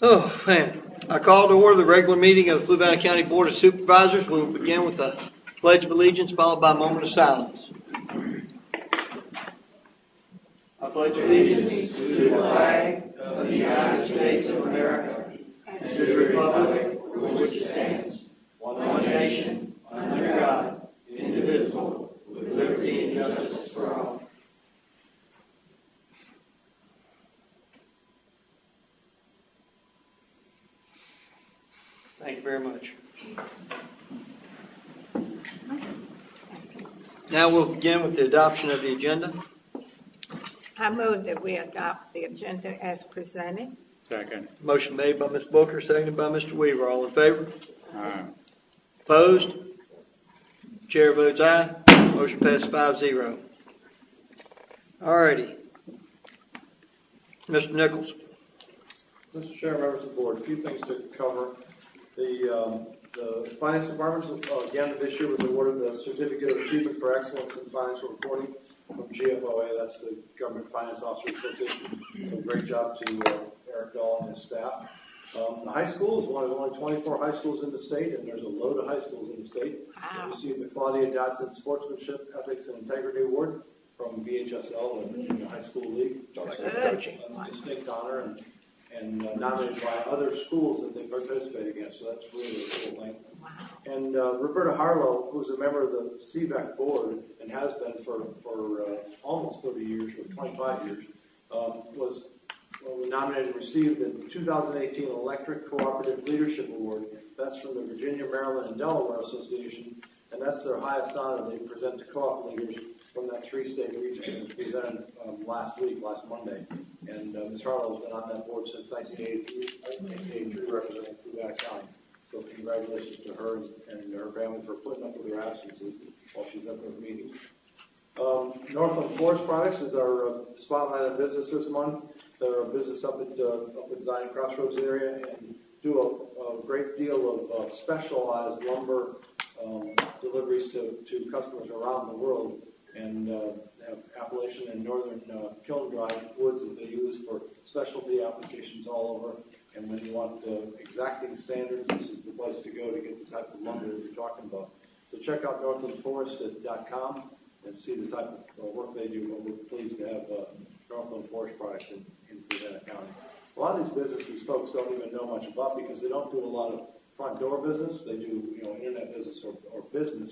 Oh, man. I call to order the regular meeting of the Fluvanna County Board of Supervisors. We will begin with the Pledge of Allegiance, followed by a moment of silence. I pledge allegiance to the flag of the United States of America and to the republic for which it stands, one nation, under God, indivisible, with liberty and justice for all. Thank you very much. Now we'll begin with the adoption of the agenda. I move that we adopt the agenda as presented. Second. Motion made by Ms. Booker, seconded by Mr. Weaver. All in favor? Aye. Opposed? Chair votes aye. Motion passes 5-0. All righty. Mr. Nichols. Mr. Chair, members of the board, a few things to cover. The Finance Department, again, this year was awarded the Certificate of Achievement for Excellence in Financial Reporting from GFOA. That's the Government Finance Officers Association. So great job to Eric Dahl and his staff. The high school is one of only 24 high schools in the state, and there's a load of high schools in the state. Wow. We received the Claudia Dodson Sportsmanship, Ethics, and Integrity Award from VHSL, the Virginia High School League. A distinct honor and nominated by other schools that they participate against, so that's really a cool thing. Wow. And Roberta Harlow, who's a member of the CVEC board and has been for almost 30 years, or 25 years, was nominated and received the 2018 Electric Cooperative Leadership Award. That's from the Virginia, Maryland, and Delaware Association, and that's their highest honor they present to co-op leaders from that three-state region. It was presented last Monday. And Ms. Harlow has been on that board since 1983 representing Fluvanna County. So congratulations to her and her family for putting up with her absences while she's at those meetings. Northland Forest Products is our spotlight on business this month. They're a business up at Zion Crossroads area and do a great deal of specialized lumber deliveries to customers around the world. And have Appalachian and Northern kiln-dried woods that they use for specialty applications all over. And when you want exacting standards, this is the place to go to get the type of lumber that you're talking about. So check out northlandforest.com and see the type of work they do. We're pleased to have Northland Forest Products in Fluvanna County. A lot of these businesses folks don't even know much about because they don't do a lot of front door business. They do internet business or business.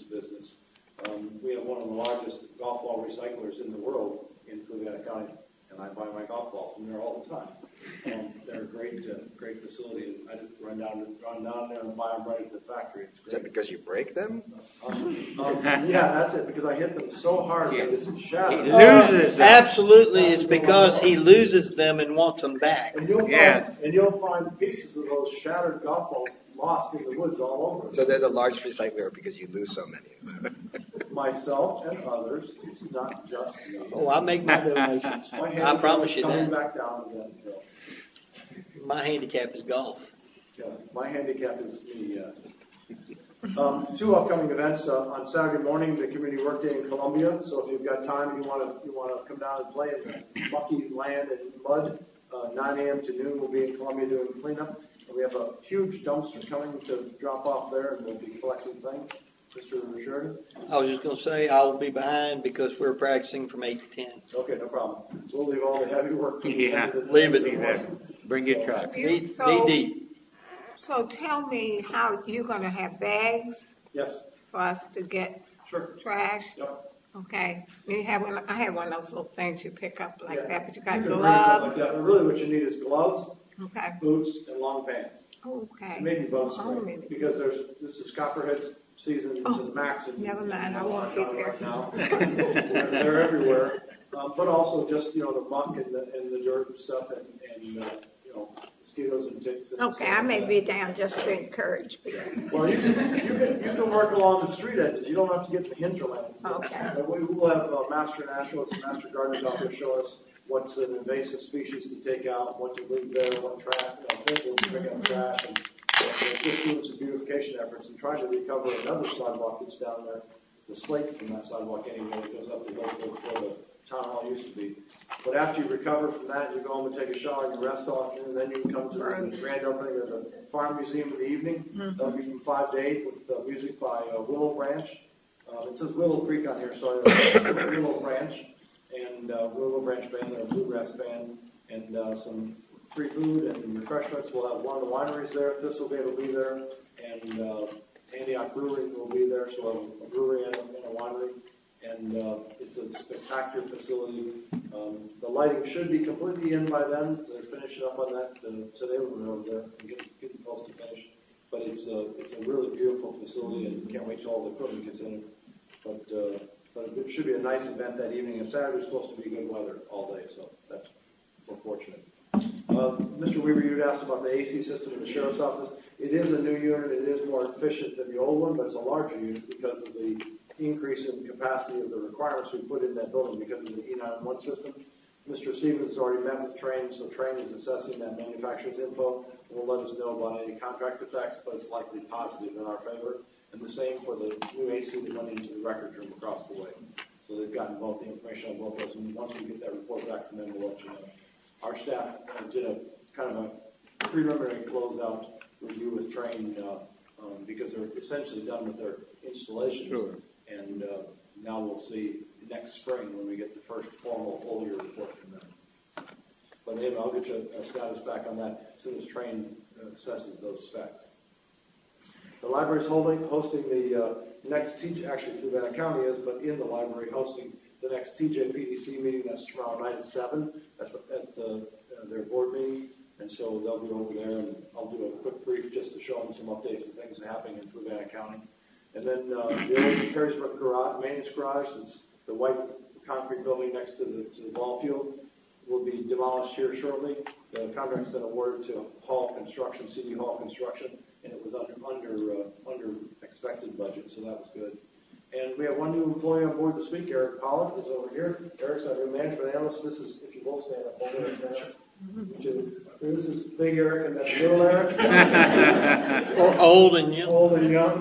We have one of the largest golf ball recyclers in the world in Fluvanna County, and I buy my golf balls from there all the time. They're a great facility. I just run down there and buy them right at the factory. It's great. Is that because you break them? Yeah, that's it, because I hit them so hard that it's shattered. He loses them. Absolutely, it's because he loses them and wants them back. And you'll find pieces of those shattered golf balls lost in the woods all over. So they're the largest recycler because you lose so many. Myself and others, it's not just me. Oh, I make my donations. I promise you coming that. back down again. So. My handicap is golf. Yeah, my handicap is me, yes. Two upcoming events on Saturday morning, the Community Workday in Columbia. So if you've got time, you want to come down and play in the mucky land and mud. 9 a.m. to noon, we'll be in Columbia doing cleanup. And we have a huge dumpster coming to drop off there, and we'll be collecting things. Mr. Sheridan? I was just going to say I will be behind because we're practicing from 8 to 10. Okay, no problem. We'll leave all the heavy work. Yeah, leave it. Bring your truck. Knee deep. So tell me how you're going to have bags. Yes. For us to get trash. Yep. Okay. I have one of those little things you pick up like that, but you got can gloves. Like that. But really, what you need is gloves, boots, and long pants. Okay. And maybe both, because this is copperhead season to the max. And never mind, I won't be there right now. They're everywhere, but also just the muck and the dirt and stuff, and mosquitoes and ticks. And okay, I may be down just to encourage people. Well, you can work along the street edges. You don't have to get the hinterlands. Okay. We will have Master Naturalists and Master Gardeners out there show us what's an invasive species to take out, what to leave there, what trash, we'll bring up trash, and just doing some beautification efforts and trying to recover another sidewalk that's down there, the slate from that sidewalk anyway that goes up to where the town hall used to be. But after you recover from that, you go home and take a shower and you rest off, and then you can come to the grand opening of the Farm Museum in the evening. That'll be from 5 to 8 with music by Willow Branch. It says Willow Creek on here, so Willow Branch. And Willow Branch Band, their bluegrass band, and some free food and refreshments. We'll have one of the wineries there. Thistlegate will be there, and Antioch Brewery will be there. So we'll have a brewery and a winery, and it's a spectacular facility. The lighting should be completely in by then. They're finishing up on that today when we're over there and getting close to finish. But it's a really beautiful facility, and can't wait till all the equipment gets in it. But it should be a nice event that evening. And Saturday's supposed to be good weather all day, so we're fortunate. Mr. Weaver, you'd asked about the AC system in the sheriff's office. It is a new unit. It is more efficient than the old one, but it's a larger unit because of the increase in capacity of the requirements we put in that building because of the E911 system. Mr. Stevens has already met with Trane, so Trane is assessing that manufacturer's info and will let us know about any contract effects, but it's likely positive in our favor. And the same for the new AC that went into the record room across the way. So they've gotten both the information on both those, and once we get that report back from them, we'll let you know. Our staff did a kind of a preliminary closeout review with Trane because they're essentially done with their installations. Sure. And now we'll see next spring when we get the first formal full year report from them. But anyway, I'll get you a status back on that as soon as Trane assesses those specs. The library is hosting the next actually Fluvanna County is, but in the library hosting the next TJPDC meeting. That's tomorrow night at 7 at their board meeting. And so they'll be over there, and I'll do a quick brief just to show them some updates and things happening in Fluvanna County. And then the old Perrysburg garage, maintenance garage, it's the white concrete building next to the ball field, will be demolished here shortly. The contract's been awarded to Hall Construction, CD Hall Construction, and it was under expected budget, so that was good. And we have one new employee on board this week. Eric Pollock is over here. Eric's our new management analyst. This is, if you both stand up, hold Eric down. This is big Eric and that's little Eric. Or old and young. Old and young.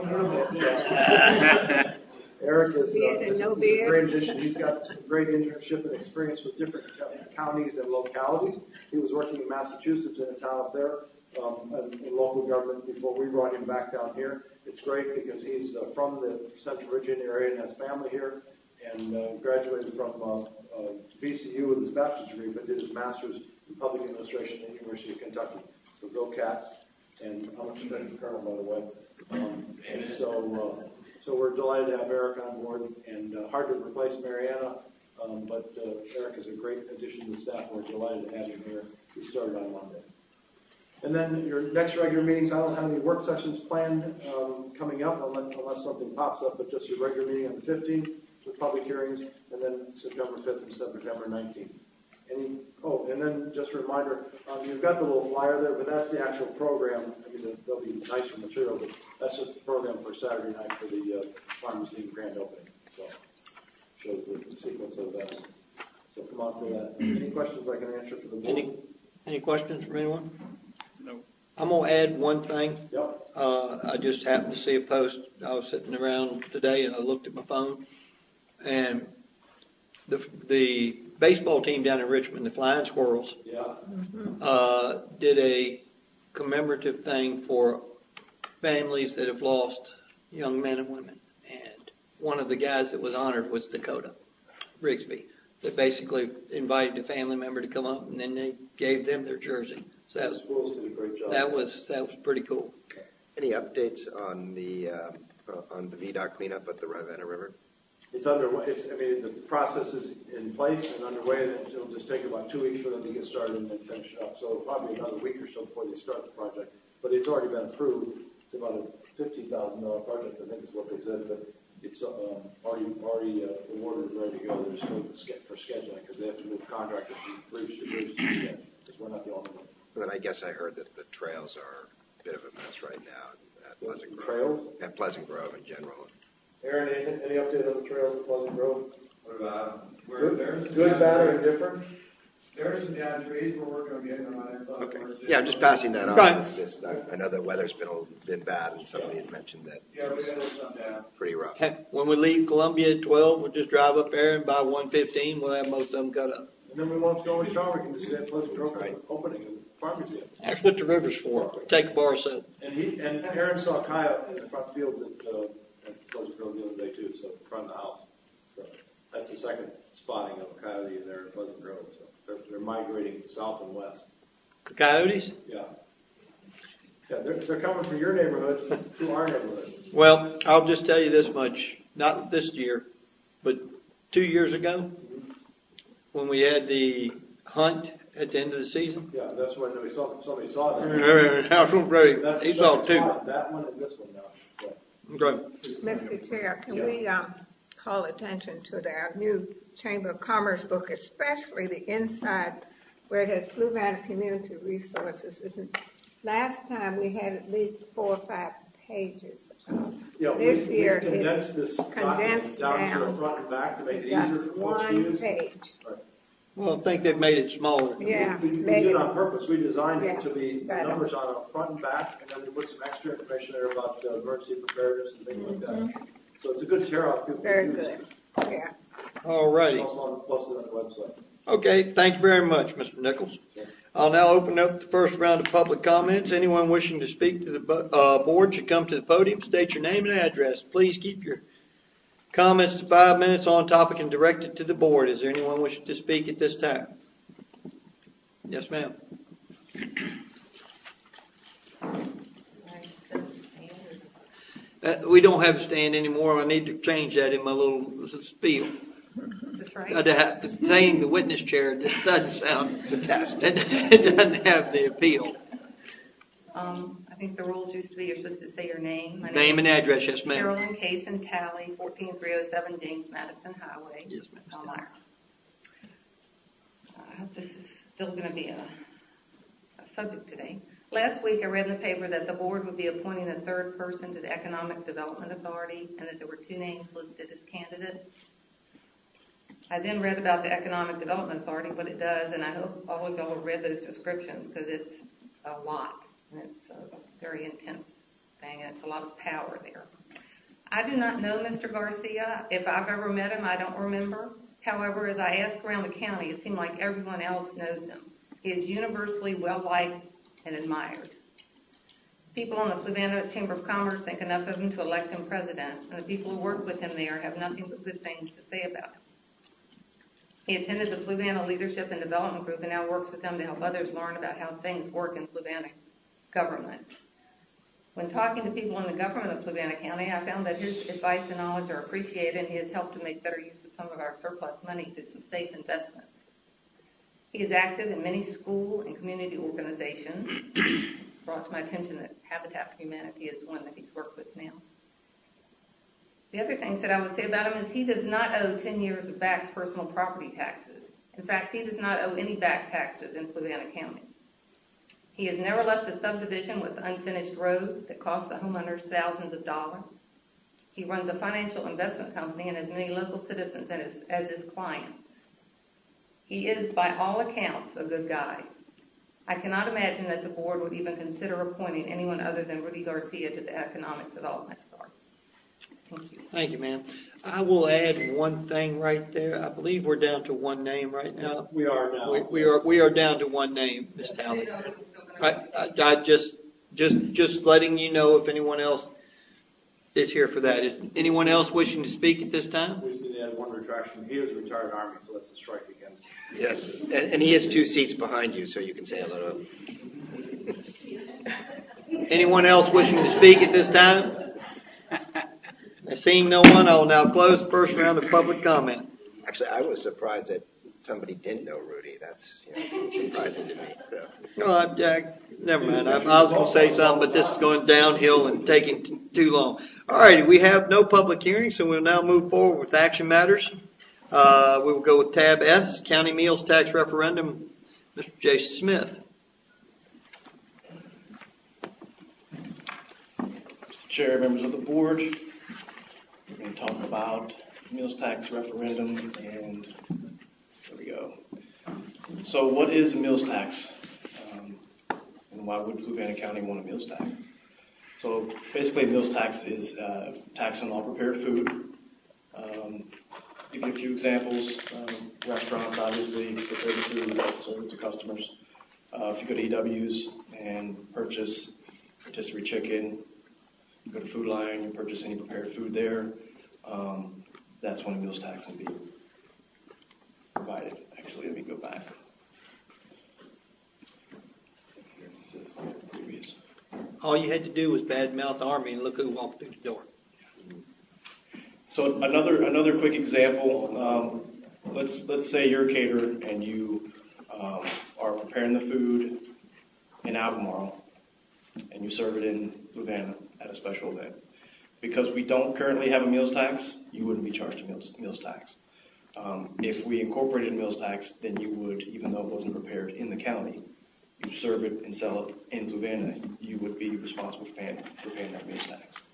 Eric is a great addition. He's got some great internship and experience with different counties and localities. He was working in Massachusetts in a town up there in local government before we brought him back down here. It's great because he's from the Central Virginia area and has family here, and graduated from VCU with his bachelor's degree, but did his master's in public administration at the University of Kentucky. So go Cats, and I'm a Kentucky Colonel, by the way. And so we're delighted to have Eric on board, and hard to replace Mariana, but Eric is a great addition to the staff. We're delighted to have him here. He started on Monday. And then your next regular meetings, I don't have any work sessions planned coming up unless something pops up, but just your regular meeting on the 15th with public hearings, and then September 5th and September 19th. And then just a reminder, you've got the little flyer there, but that's the actual program. I mean, there'll be nicer material, but that's just the program for Saturday night for the Farm Museum grand opening. So shows the sequence of events. So come on to that. Any questions I can answer for the board? Any questions from anyone? No. I'm going to add one thing. Yep. I just happened to see a post. I was sitting around today and I looked at my phone, and the baseball team down in Richmond, the Flying Squirrels, did a commemorative thing for families that have lost young men and women. And one of the guys that was honored was Dakota Rigsby. They basically invited a family member to come up, and then they gave them their jersey. So the schools did a great job. That was pretty cool. Any updates on the VDOT cleanup at the Ravenna River? It's underway. The process is in place and underway. It'll just take about 2 weeks for them to get started and then finish it up. So probably another week or so before they start the project. But it's already been approved. It's about a $50,000 project, I think is what they said. But it's already awarded and ready to go. They're just waiting for scheduling because they have to move contractors from bridge to bridge to do that because we're not the only one. And then I guess I heard that the trails are a bit of a mess right now at Pleasant Grove. Trails? At Pleasant Grove in general. Aaron, any update on the trails at Pleasant Grove? Good, bad, or indifferent? There's some down trees. We're working on getting them on. Okay. Yeah, I'm just passing that on. Right. It's just, I know the weather's been bad, and somebody had mentioned that Yeah, we're going to have some down. pretty rough. When we leave Columbia at 12, we'll just drive up there, and by 1:15, we'll have most of them cut up. And then we won't have to go in Shaw, we can just stay at Pleasant Grove for the opening of the Farm Museum. That's what the river's for. Take a bar set. And Aaron saw a coyote in the front fields at Pleasant Grove the other day too, so in front of the house. So that's the second spotting of a coyote in there in Pleasant Grove. So they're migrating south and west. The coyotes? Yeah. Yeah, they're coming from your neighborhood to our neighborhood. Well, I'll just tell you this much. Not this year, but 2 years ago, when we had the hunt at the end of the season. Yeah, that's when somebody saw that. That's He the saw second two. spot, that one and this one now. Yeah. Okay. Mr. Chair, can we call attention to our new Chamber of Commerce book, especially the inside where it has Fluvanna Community Resources. Last time we had at least 4 or 5 pages. Yeah, This year we've condensed it's this condensed document down to down the front and back to make it Just easier for folks to one use. page. Right. Well, I think they've made it smaller. Yeah. We make did it- on purpose. We designed it Yeah, to be better. numbers on a front and back, and then we put some extra information there about emergency preparedness and things like that. So it's a good tear out. Very good. Yeah. All It's righty. also posted on the website. Okay, thank you very much, Mr. Nichols. I'll now open up the first round of public comments. Anyone wishing to speak to the board should come to the podium, state your name and address. Please keep your comments to 5 minutes on topic and direct it to the board. Is there anyone wishing to speak at this time? Yes, ma'am. We don't have a stand anymore. I need to change that in my little spiel. Is this right? Saying the witness chair just doesn't sound, it doesn't have the appeal. I think the rules used to be you're supposed to say your name. My Name and address, yes, ma'am. Carolyn Case and Tally, 14307 James Madison Highway. Yes, ma'am. Elmira. I hope this is still going to be a subject today. Last week I read in the paper that the board would be appointing a third person to the Economic Development Authority and that there were 2 names listed as candidates. I then read about the Economic Development Authority, what it does, and I hope all of y'all have read those descriptions because it's a lot and it's a very intense thing and it's a lot of power there. I do not know Mr. Garcia. If I've ever met him, I don't remember. However, as I asked around the county, it seemed like everyone else knows him. He is universally well-liked and admired. People on the Fluvanna Chamber of Commerce think enough of him to elect him president, and the people who work with him there have nothing but good things to say about him. He attended the Fluvanna Leadership and Development Group and now works with them to help others learn about how things work in Fluvanna government. When talking to people in the government of Fluvanna County, I found that his advice and knowledge are appreciated, and he has helped to make better use of some of our surplus money through some safe investments. He is active in many school and community organizations. Brought to my attention that Habitat for Humanity is one that he's worked with now. The other things that I would say about him is he does not owe 10 years of back personal property taxes. In fact, he does not owe any back taxes in Fluvanna County. He has never left a subdivision with unfinished roads that cost the homeowners thousands of dollars. He runs a financial investment company and has many local citizens as his clients. He is, by all accounts, a good guy. I cannot imagine that the board would even consider appointing anyone other than Rudy Garcia to the Economic Development Authority. Thank you. Thank you, ma'am. I will add one thing right there. I believe we're down to one name right now. We are now. We are down to one name, Ms. Talbot. I just letting you know if anyone else is here for that. Is anyone else wishing to speak at this time? We just need to add one retraction. He is a retired Army, so that's a strike against him. Yes, and he has 2 seats behind you, so you can say hello to him. Anyone else wishing to speak at this time? Seeing no one, I will now close the first round of public comment. Actually, I was surprised that somebody didn't know Rudy. That's surprising to me. So. Well, never mind. I was going to say something, but this is going downhill and taking too long. All righty, we have no public hearings, so we'll now move forward with action matters. We will go with tab S, County Meals Tax Referendum. Mr. Jason Smith. Mr. Chair, members of the board, we're going to talk about meals tax referendum, and there we go. So what is a meals tax? And why would Fluvanna County want a meals tax? So basically a meals tax is tax on all prepared food. give you a few examples. Restaurants, obviously, prepare the food, serve it to customers. If you go to EW's and purchase rotisserie chicken, you go to Food Lion, you purchase any prepared food there, that's when a meals tax can be provided. Actually, let me go back. Previous. All you had to do was badmouth Army and look who walked through the door. So another quick example. Let's say you're a caterer and you are preparing the food in Albemarle and you serve it in Louisiana at a special event. Because we don't currently have a meals tax, you wouldn't be charged a meals tax. If we incorporated a meals tax, then you would, even though it wasn't prepared in the county, you serve it and sell it in Louisiana, you would be responsible for paying that meals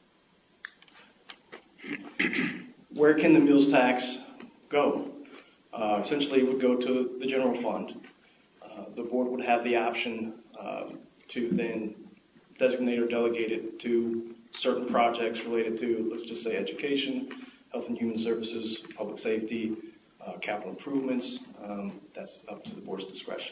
tax. Where can the meals tax go? Essentially, it would go to the general fund. The board would have the option to then designate or delegate it to certain projects related to, let's just say, education, health and human services, public safety, capital improvements. That's up to the board's discretion.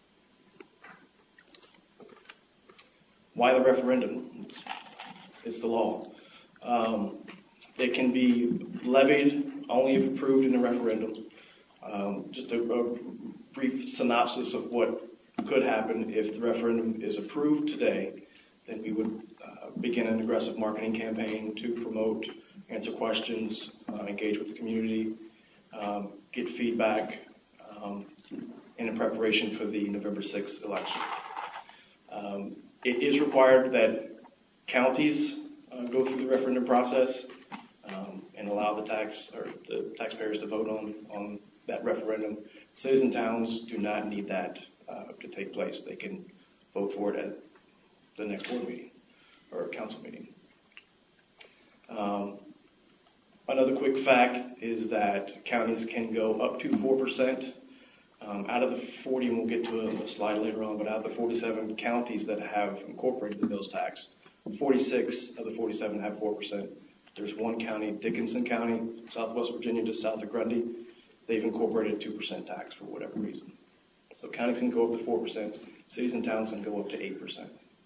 Why the referendum? It's the law. It can be levied only if approved in a referendum. Just a brief synopsis of what could happen if the referendum is approved today. Then we would begin an aggressive marketing campaign to promote, answer questions, engage with the community, get feedback, in preparation for the November 6th election. It is required that counties go through the referendum process and allow the taxpayers to vote on that referendum. Cities and towns do not need that to take place. They can vote for it at the next board meeting or council meeting. Another quick fact is that counties can go up to 4%. Out of the 40, and we'll get to a slide later on, but out of the 47 counties that have incorporated the meals tax, 46 of the 47 have 4%. There's one county, Dickinson County, Southwest Virginia, just south of Grundy. They've incorporated 2% tax for whatever reason. So counties can go up to 4%. Cities and towns can go up to 8%.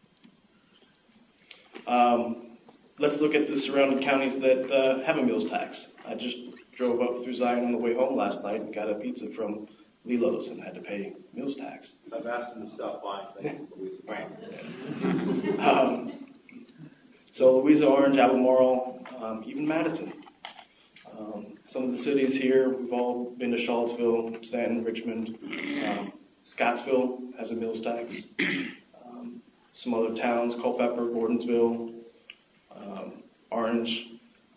Let's look at the surrounding counties that have a meals tax. I just drove up through Zion on the way home last night and got a pizza from Lilo's and had to pay meals tax. I've asked them to stop buying things in Louisiana. Right. So Louisa, Orange, Albemarle, even Madison. Some of the cities here, we've all been to Charlottesville, Stanton, Richmond. Scottsville has a meals tax. Some other towns, Culpeper, Gordonsville, Orange.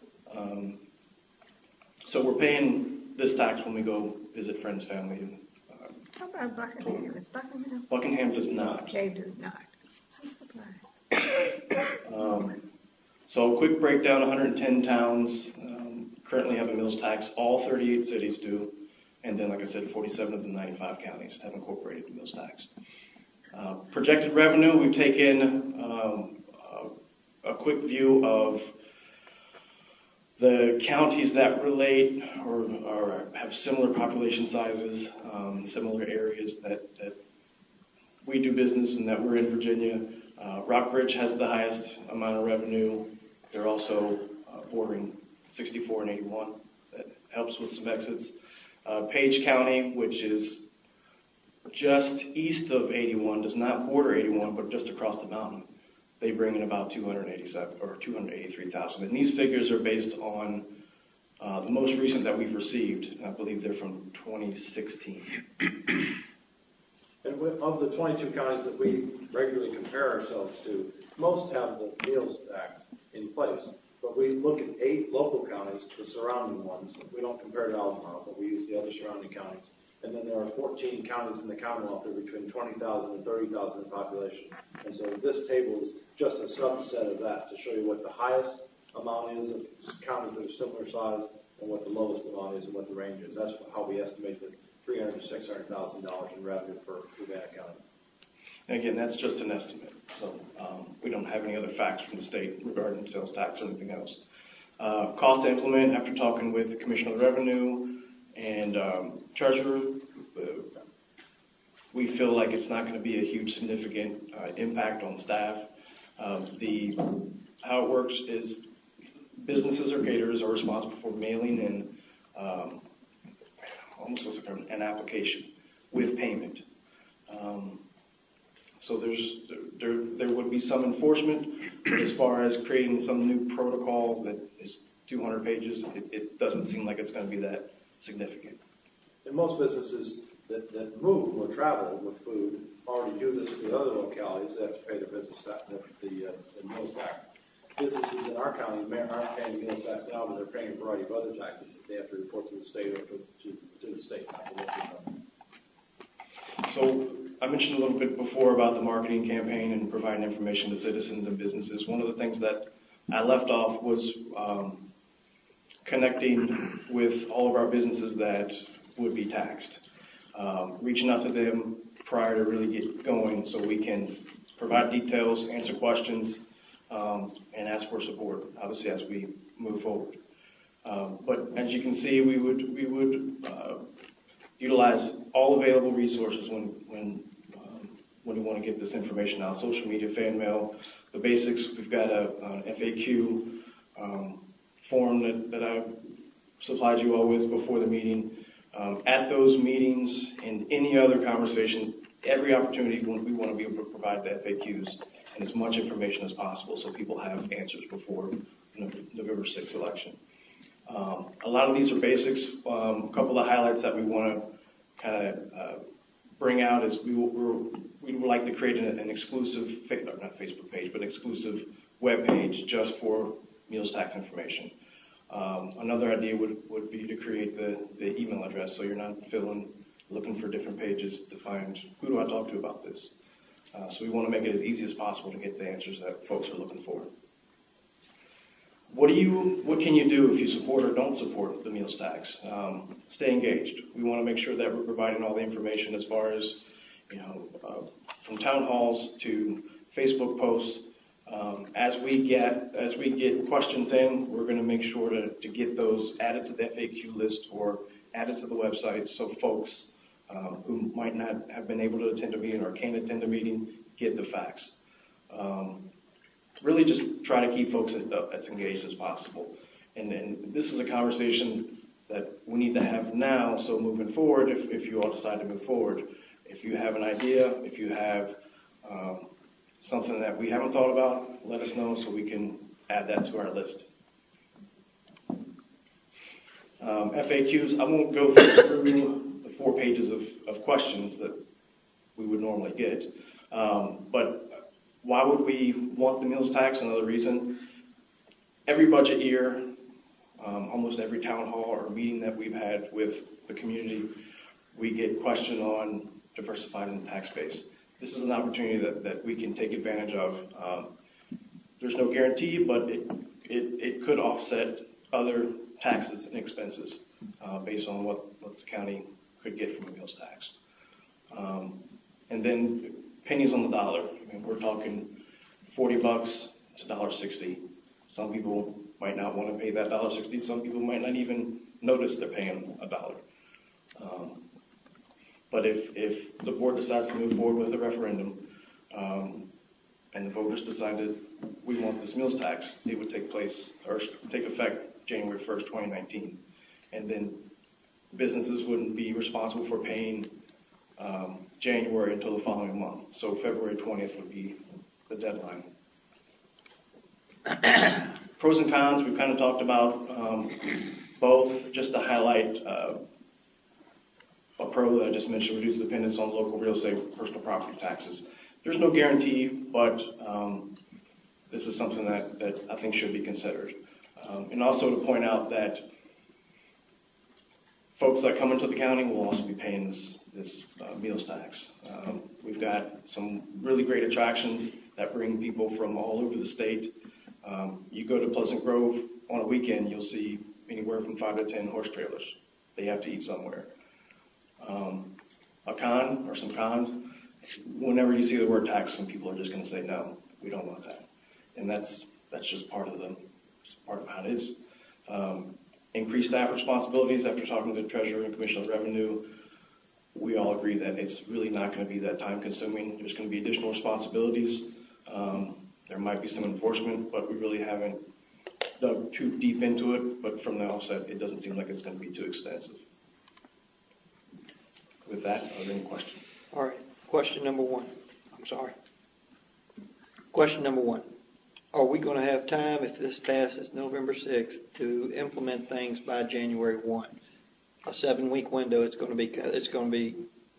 So we're paying this tax when we go visit friends, family. How about Buckingham? Is Buckingham? Buckingham does not. They do not. I'm surprised. So a quick breakdown, 110 towns currently have a meals tax. All 38 cities do. And then, like I said, 47 of the 95 counties have incorporated the meals tax. Projected revenue, we've taken a quick view of the counties that relate or have similar population sizes, similar areas that we do business and that we're in Virginia. Rockbridge has the highest amount of revenue. They're also bordering 64 and 81. That helps with some exits. Page County, which is just east of 81, does not border 81, but just across the mountain. They bring in about 287 or 283,000. And these figures are based on the most recent that we've received. I believe they're from 2016. And of the 22 counties that we regularly compare ourselves to, most have the meals tax in place. But we look at 8 local counties, the surrounding ones. We don't compare to Albemarle, but we use the other surrounding counties. And then there are 14 counties in the Commonwealth that are between 20,000 and 30,000 in population. And so this table is just a subset of that to show you what the highest amount is of counties that are similar size and what the lowest amount is and what the range is. That's how we estimate the $300,000 to $600,000 in revenue for Urbana County. And again, that's just an estimate. So we don't have any other facts from the state regarding sales tax or anything else. Cost to implement, after talking with the Commissioner of Revenue, And treasurer, we feel like it's not going to be a huge significant impact on staff. How it works is businesses or caterers are responsible for mailing in almost looks like an application with payment. So there would be some enforcement, but as far as creating some new protocol that is 200 pages, it doesn't seem like it's going to be that significant. And most businesses that move or travel with food already do this to the other localities. They have to pay their business tax, the meals tax. Businesses in our county aren't paying meals tax now, but they're paying a variety of other taxes that they have to report to the state or to the state, not the local government. So I mentioned a little bit before about the marketing campaign and providing information to citizens and businesses. One of the things that I left off was connecting with all of our businesses that would be taxed, reaching out to them prior to really get going so we can provide details, answer questions, and ask for support, obviously, as we move forward. But as you can see, we would utilize all available resources when we want to get this information out. Social media, fan mail, the basics. We've got an FAQ form that I supplied you all with before the meeting. At those meetings and any other conversation, every opportunity we want to be able to provide the FAQs and as much information as possible so people have answers before November 6th election. A lot of these are basics. A couple of highlights that we want to kind of bring out is we would like to create an exclusive, not Facebook page, but exclusive web page just for meals tax information. Another idea would be to create the email address so you're not looking for different pages to find who do I talk to about this. So we want to make it as easy as possible to get the answers that folks are looking for. What can you do if you support or don't support the meals tax? Stay engaged. We want to make sure that we're providing all the information as far as, from town halls to Facebook posts. As we get questions in, we're going to make sure to get those added to the FAQ list or added to the website so folks who might not have been able to attend a meeting or can't attend a meeting get the facts. Really just try to keep folks as engaged as possible. And this is a conversation that we need to have now, so moving forward, if you all decide to move forward, if you have an idea, if you have something that we haven't thought about, let us know so we can add that to our list. FAQs, I won't go through the 4 pages of questions that we would normally get, but why would we want the meals tax? Another reason, every budget year, almost every town hall or meeting that we've had with the community, we get questioned on diversifying the tax base. This is an opportunity that we can take advantage of. There's no guarantee, but it could offset other taxes and expenses based on what the county could get from a meals tax. And then pennies on the dollar. I mean, we're talking $40, it's $1.60. Some people might not want to pay that $1.60. Some people might not even notice they're paying $1. But if the board decides to move forward with a referendum and the voters decided we want this meals tax, it would take effect January 1st, 2019. And then businesses wouldn't be responsible for paying January until the following month. So February 20th would be the deadline. Pros and cons, we've kind of talked about both. Just to highlight a pro that I just mentioned, reduce dependence on local real estate personal property taxes. There's no guarantee, but this is something that I think should be considered. And also to point out that folks that come into the county will also be paying this meals tax. We've got some really great attractions that bring people from all over the state. You go to Pleasant Grove on a weekend, you'll see anywhere from 5 to 10 horse trailers. They have to eat somewhere. A con or some cons, whenever you see the word tax, some people are just going to say, no, we don't want that. And that's just part of how it is. increase staff responsibilities. After talking to the treasurer and commissioner of revenue, we all agree that it's really not going to be that time consuming. There's going to be additional responsibilities. There might be some enforcement, but we really haven't dug too deep into it. But from the outset, it doesn't seem like it's going to be too extensive. With that, are there any questions? All right, question number one. I'm sorry. Question number one. Are we going to have time, if this passes November 6th, to implement things by January 1? A 7-week window, it's going to be,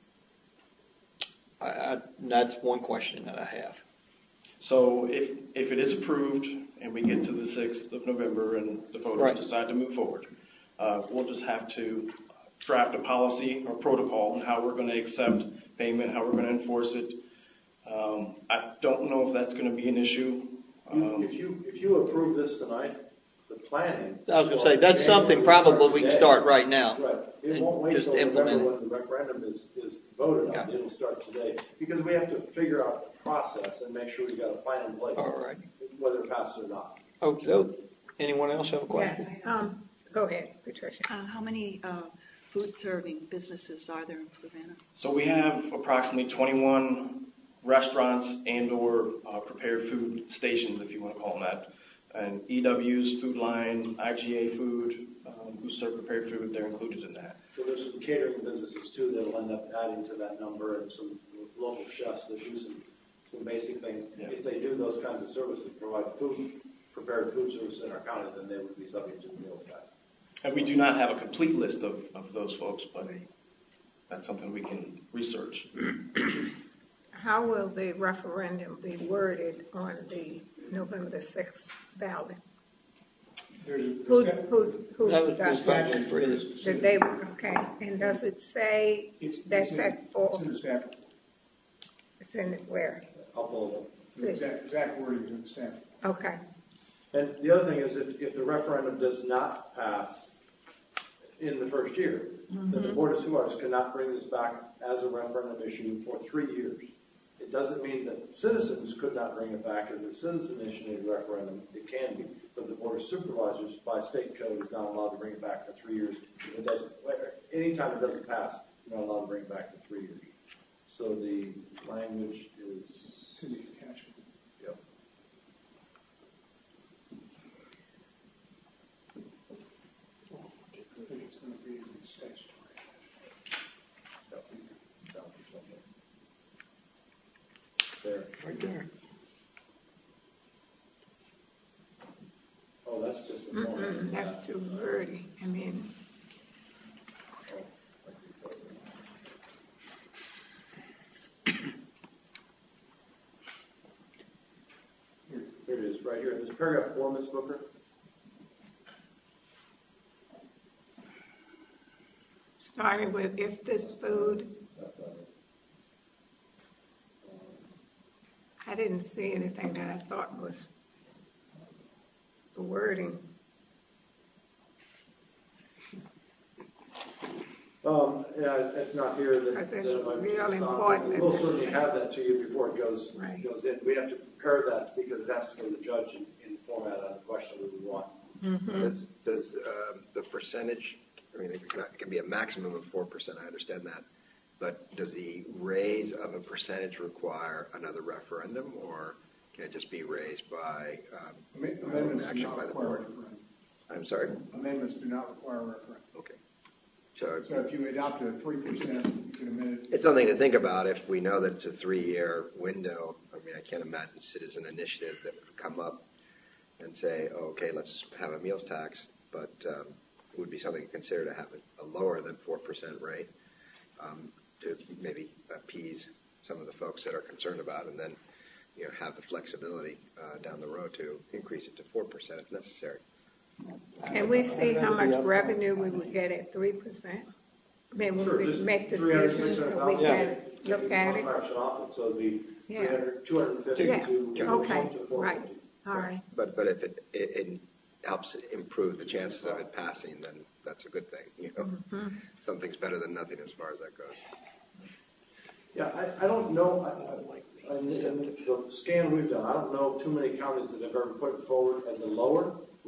that's one question that I have. So if it is approved and we get to the 6th of November and the voters decide to move forward, we'll just have to draft a policy or protocol on how we're going to accept payment, how we're going to enforce it. I don't know if that's going to be an issue. If you approve this tonight, the planning. I was going to say, that's something probably we can start right now. Right. It won't wait just until implement November when the referendum is voted on. It'll start today. Because we have to figure out the process and make sure we got a plan in place. All right. Whether it passes or not. Okay. So, anyone else have a question? Yes. Go ahead, Patricia. How many food serving businesses are there in Fluvanna? So we have approximately 21 restaurants and or prepared food stations, if you want to call them that. And EW's, Food Line, IGA Food, who serve prepared food, they're included in that. So there's some catering businesses too that'll end up adding to that number, and some local chefs that do some basic things. Yeah. If they do those kinds of services, provide prepared food service in our county, then they would be subject to the meals tax. And we do not have a complete list of those folks, but that's something we can research. How will the referendum be worded on the November the 6th ballot? Who does that? Did they, okay, and does it say that's set for? It's in the staff. It's in where? I'll pull it. The exact wording is in the staff. Okay. And the other thing is, if the referendum does not pass in the first year, then the Board of Supervisors cannot bring this back as a referendum issue for 3 years. It doesn't mean that citizens could not bring it back as a citizen-initiated referendum. It can be, but the Board of Supervisors, by state code, is not allowed to bring it back for 3 years. If it doesn't, anytime it doesn't pass, you're not allowed to bring it back for 3 years. So the language is city attachment. Yep. I think it's going to be in the statutory. There. Right there. Oh, that's just the form. That's too wordy. I mean, Here it is, right here. This paragraph 4, Ms. Booker. starting with if this food, That's not it. I didn't see anything that I thought was the wording. Yeah, it's not here. Because it's it might be real just important that We'll this- certainly have that to you before it goes Right. in. We have to prepare that because it has to go to the judge in format on the question that we want. Does the percentage, I mean, it can be a maximum of 4%, I understand that, but does the raise of a percentage require another referendum, or can it just be raised by Amendments do action not by the require a board? referendum. I'm sorry? Amendments do not require a referendum. Okay. So So if you adopt a 3%, you can amend it. it's something to think about if we know that it's a 3-year window. I mean, I can't imagine citizen initiative that would come up and say, oh, okay, let's have a meals tax, but it would be something to consider to have a lower than 4% rate to maybe appease some of the folks that are concerned about it, and then have the flexibility down the road to increase it to 4% if necessary. Can we see how much revenue we would get at 3%? I mean, when Sure, we just make 300, decisions, so we 600,000. can look at it. So it'd be Yeah. 250 Yeah. to Okay. 450. Right. All right. But if it helps improve the chances of it passing, then that's a good thing. Something's better than nothing as far as that goes. Yeah, I don't know, in the scan we've done, I don't know of too many counties that have ever put it forward as a lower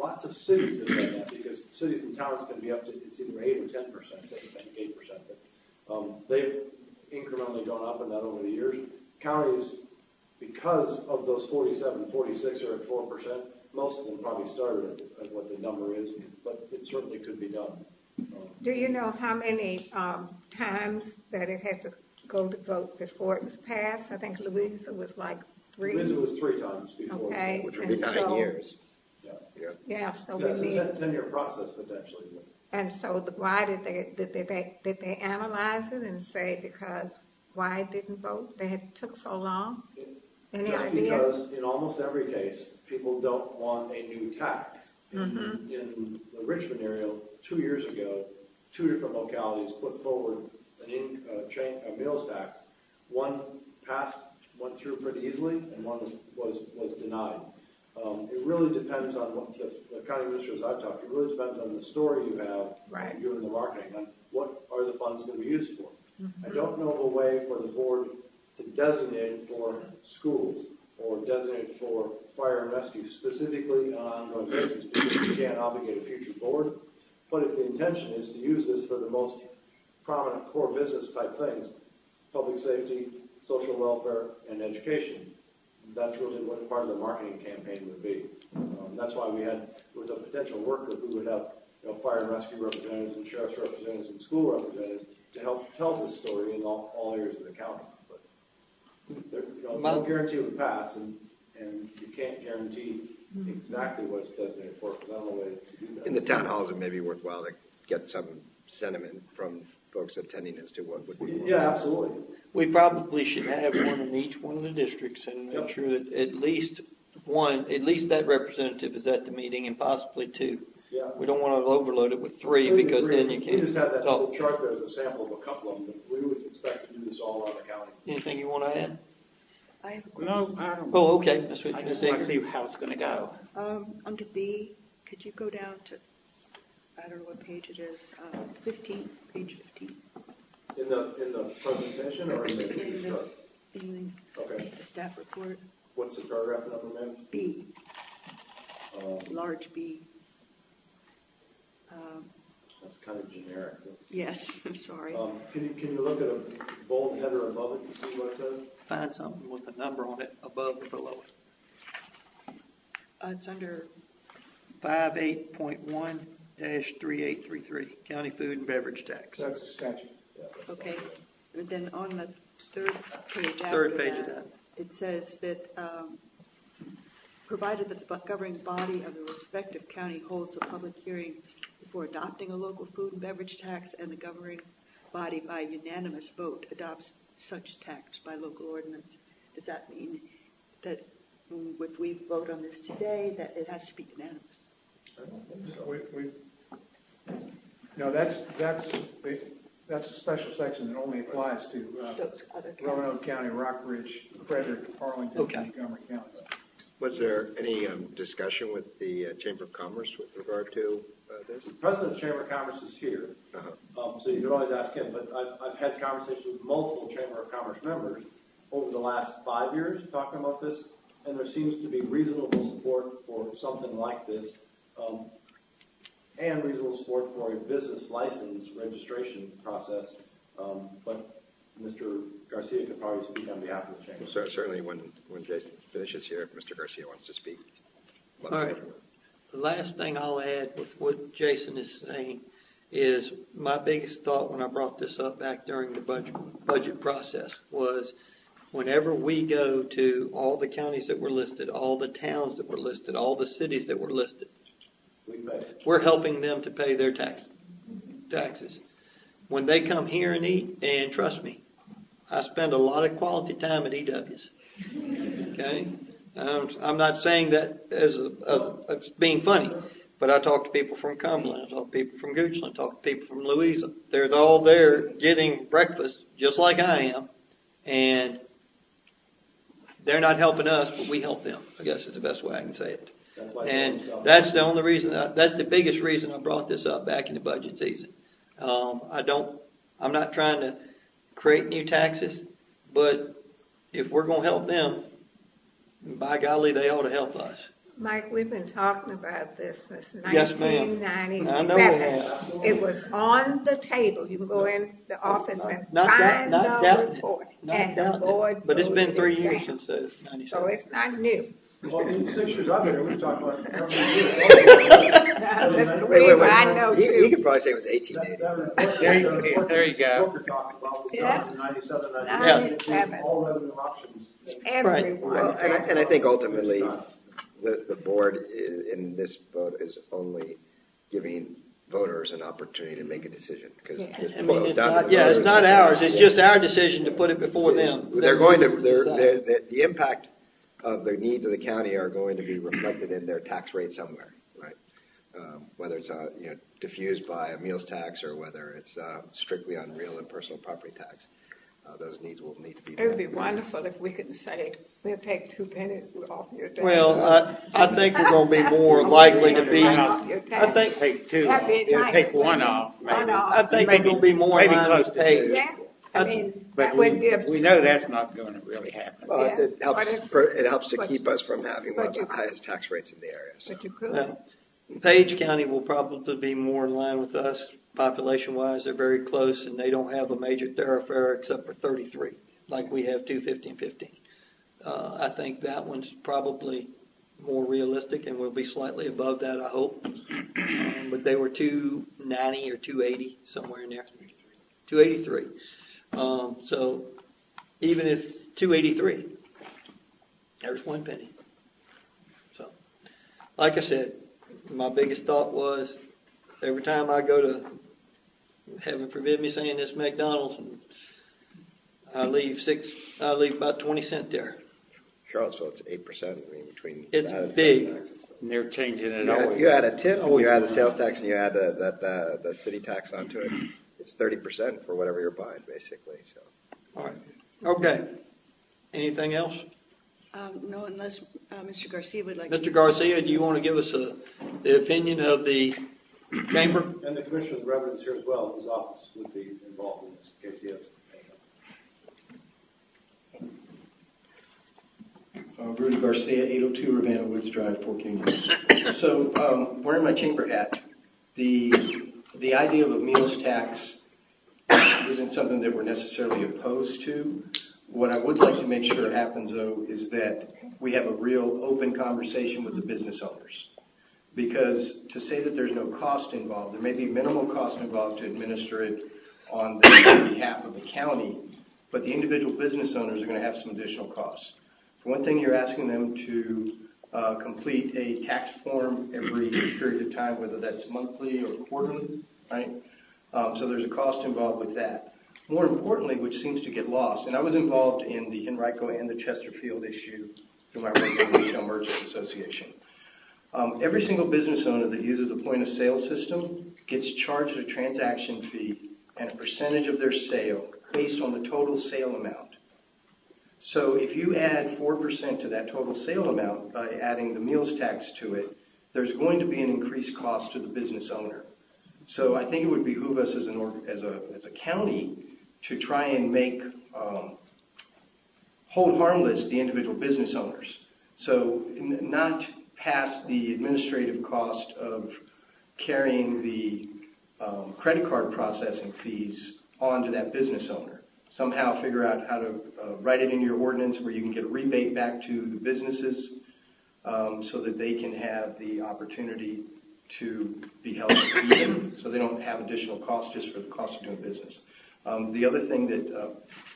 lots of cities have done that, because cities and towns can be up to, it's either 8 or 10%, I think 8%, but they've incrementally gone up in that over the years. Counties, because of those 47, 46 are at 4%, most of them probably started at what the number is, but it certainly could be done. Do you know how many times that it had to go to vote before it was passed? I think Louisa was like 3. Louisa was 3 times before. Okay. Which would be And 9 years. Yeah. Yeah, so Yeah, it's we need. a 10-year process potentially. And so why did they analyze it and say because why didn't vote? It took so long? Any Just idea? because in almost every case, people don't want a new tax. In the Richmond area, 2 years ago, 2 different localities put forward a meals tax. One passed, went through pretty easily, and one was denied. It really depends on what the county administrators I've talked to, it really depends on the story you have Right. doing the marketing, on what are the funds going to be used for. I don't know of a way for the board to designate it for schools or designate it for fire and rescue specifically on an ongoing basis, because you can't obligate a future board. But if the intention is to use this for the most prominent core business type things, public safety, social welfare, and education, that's really what part of the marketing campaign would be. That's why we had, with a potential work group, we would have fire and rescue representatives and sheriff's representatives and school representatives to help tell this story in all areas of the county. But there, no guarantee it would pass, and you can't guarantee exactly what it's designated for, because I don't know a way to do that. In the town halls, it may be worthwhile to get some sentiment from folks attending as to what would be. Yeah, absolutely. We probably should have one in each one of the districts and make sure that at least that representative is at the meeting, and possibly 2. Yeah. We don't want to overload it with 3 because then you can't. We just have that talk. little chart there as a sample of a couple of them, but we would expect to do this all around the county. Anything you want to add? I have a question. No, I don't. Oh, okay. That's what I Ms. just want to Eager. see how it's going to go. Under B, could you go down to, I don't know what page it is, 15, page 15? In the presentation or in the chart? In Okay. the staff report, What's the paragraph number, ma'am? B, large B. That's kind of generic. Yes, I'm sorry. Can you look at a bold header above it to see what it says? Find something with a number on it above or below it. It's under, 58.1-3833, county food and beverage tax. That's the statute. Yeah, that's okay. And then on the third page Third after page of that, that. it says that provided that the governing body of the respective county holds a public hearing before adopting a local food and beverage tax, and the governing body by unanimous vote adopts such tax by local ordinance. Does that mean that if we vote on this today, that it has to be unanimous? I don't think so. No, that's a special section that only applies to Those other Roanoke counties. County, Rockbridge, Frederick, Arlington, Okay. and Montgomery County. Was there any discussion with the Chamber of Commerce with regard to this? The president of the Chamber of Commerce is here, so you could always ask him. But I've had conversations with multiple Chamber of Commerce members over the last 5 years talking about this, and there seems to be reasonable support for something like this, and reasonable support for a business license registration process. But Mr. Garcia could probably speak on behalf of the Chamber. So certainly when Jason finishes here, if Mr. Garcia wants to speak. All right. The last thing I'll add with what Jason is saying is my biggest thought when I brought this up back during the budget process was whenever we go to all the counties that were listed, all the towns that were listed, all the cities that were listed, we're helping them to pay their taxes. When they come here and eat, and trust me, I spend a lot of quality time at EW's. Okay? I'm not saying that as being funny, but I talk to people from Cumberland, I talk to people from Goochland, I talk to people from Louisa. They're all there getting breakfast just like I am, and they're not helping us, but we help them, I guess is the best way I can say it. And that's the only reason, that's the biggest reason I brought this up back in the budget season. I'm not trying to create new taxes, but if we're going to help them, by golly, they ought to help us. Mike, we've been talking about this since Yes, ma'am. 1997. I know we have. It was on the table. You can go in the office and Not find doubting the it. report. Not And the doubting board it. But it's been voted 3 it years down. since the So 97. it's not new. Well, in the 6 years I've been here, we've talked about it every year. Mr. Wait, Weaver, I know He too. could probably say it was That 1880. report There you go. Booker talks about was Yeah. done in 97, 98. 97. All revenue options. Everyone. Well, and I think ultimately, the board in this vote is only giving voters an opportunity to make a decision. Because Yeah. I mean, it's not ours. It's just our decision to put it before them. They're going to, the impact of the needs of the county are going to be reflected in their tax rate somewhere, right? Whether it's diffused by a meals tax or whether it's strictly on real and personal property tax. Those needs will need to be met. It would be wonderful if we could say, we'll take 2 pennies off your tax. Well, I think we're going to be more likely to be. I think Take two That'd off. be It'll nice. take one off. One maybe. off. I think we're going to be more Maybe in line close with to pay. two. Yeah, I mean, But that wouldn't be we know that's not going to really happen. Well, Yeah, it helps. but it's- It helps to but- keep us from having one of but the you- highest tax rates in the area. So. but you could. Well, Page County will probably be more in line with us population-wise. They're very close, and they don't have a major thoroughfare except for 33, like we have 250 and 15. I think that one's probably more realistic, and we'll be slightly above that, I hope. But they were 290 or 280, somewhere in there. 283. So even if it's 283, there's 1 penny. So, like I said, my biggest thought was every time I go to, heaven forbid me saying this, McDonald's, and I leave about 20 cents there. Charlottesville, it's 8%. I mean, between It's that and big. sales tax. And they're changing it You add, always. you add a tip, Always. you add the sales tax, and you add the city tax onto it. It's 30% for whatever you're buying, basically. So. All right. Okay. Anything else? No, unless Mr. Garcia would like. Mr. Garcia, do you want to give us the opinion of the chamber? And the Commissioner of the Revenue is here as well. His office would be involved in this in case he has. Rudy Garcia, 802 Ravenna Woods Drive, Fort Union. So, wearing my chamber hat, the idea of a meals tax isn't something that we're necessarily opposed to. What I would like to make sure happens, though, is that we have a real open conversation with the business owners. Because to say that there's no cost involved, there may be minimal cost involved to administer it on behalf of the county, but the individual business owners are going to have some additional costs. For one thing, you're asking them to complete a tax form every period of time, whether that's monthly or quarterly, right? So there's a cost involved with that. More importantly, which seems to get lost, and I was involved in the Henrico and the Chesterfield issue through my work in the Retail Merchants Association. Every single business owner that uses a point of sale system gets charged a transaction fee and a percentage of their sale based on the total sale amount. So if you add 4% to that total sale amount by adding the meals tax to it, there's going to be an increased cost to the business owner. So I think it would behoove us as a county to try and make hold harmless the individual business owners. So not pass the administrative cost of carrying the credit card processing fees onto that business owner. Somehow figure out how to write it in your ordinance where you can get a rebate back to the businesses so that they can have the opportunity to be held even so they don't have additional costs just for the cost of doing business. The other thing that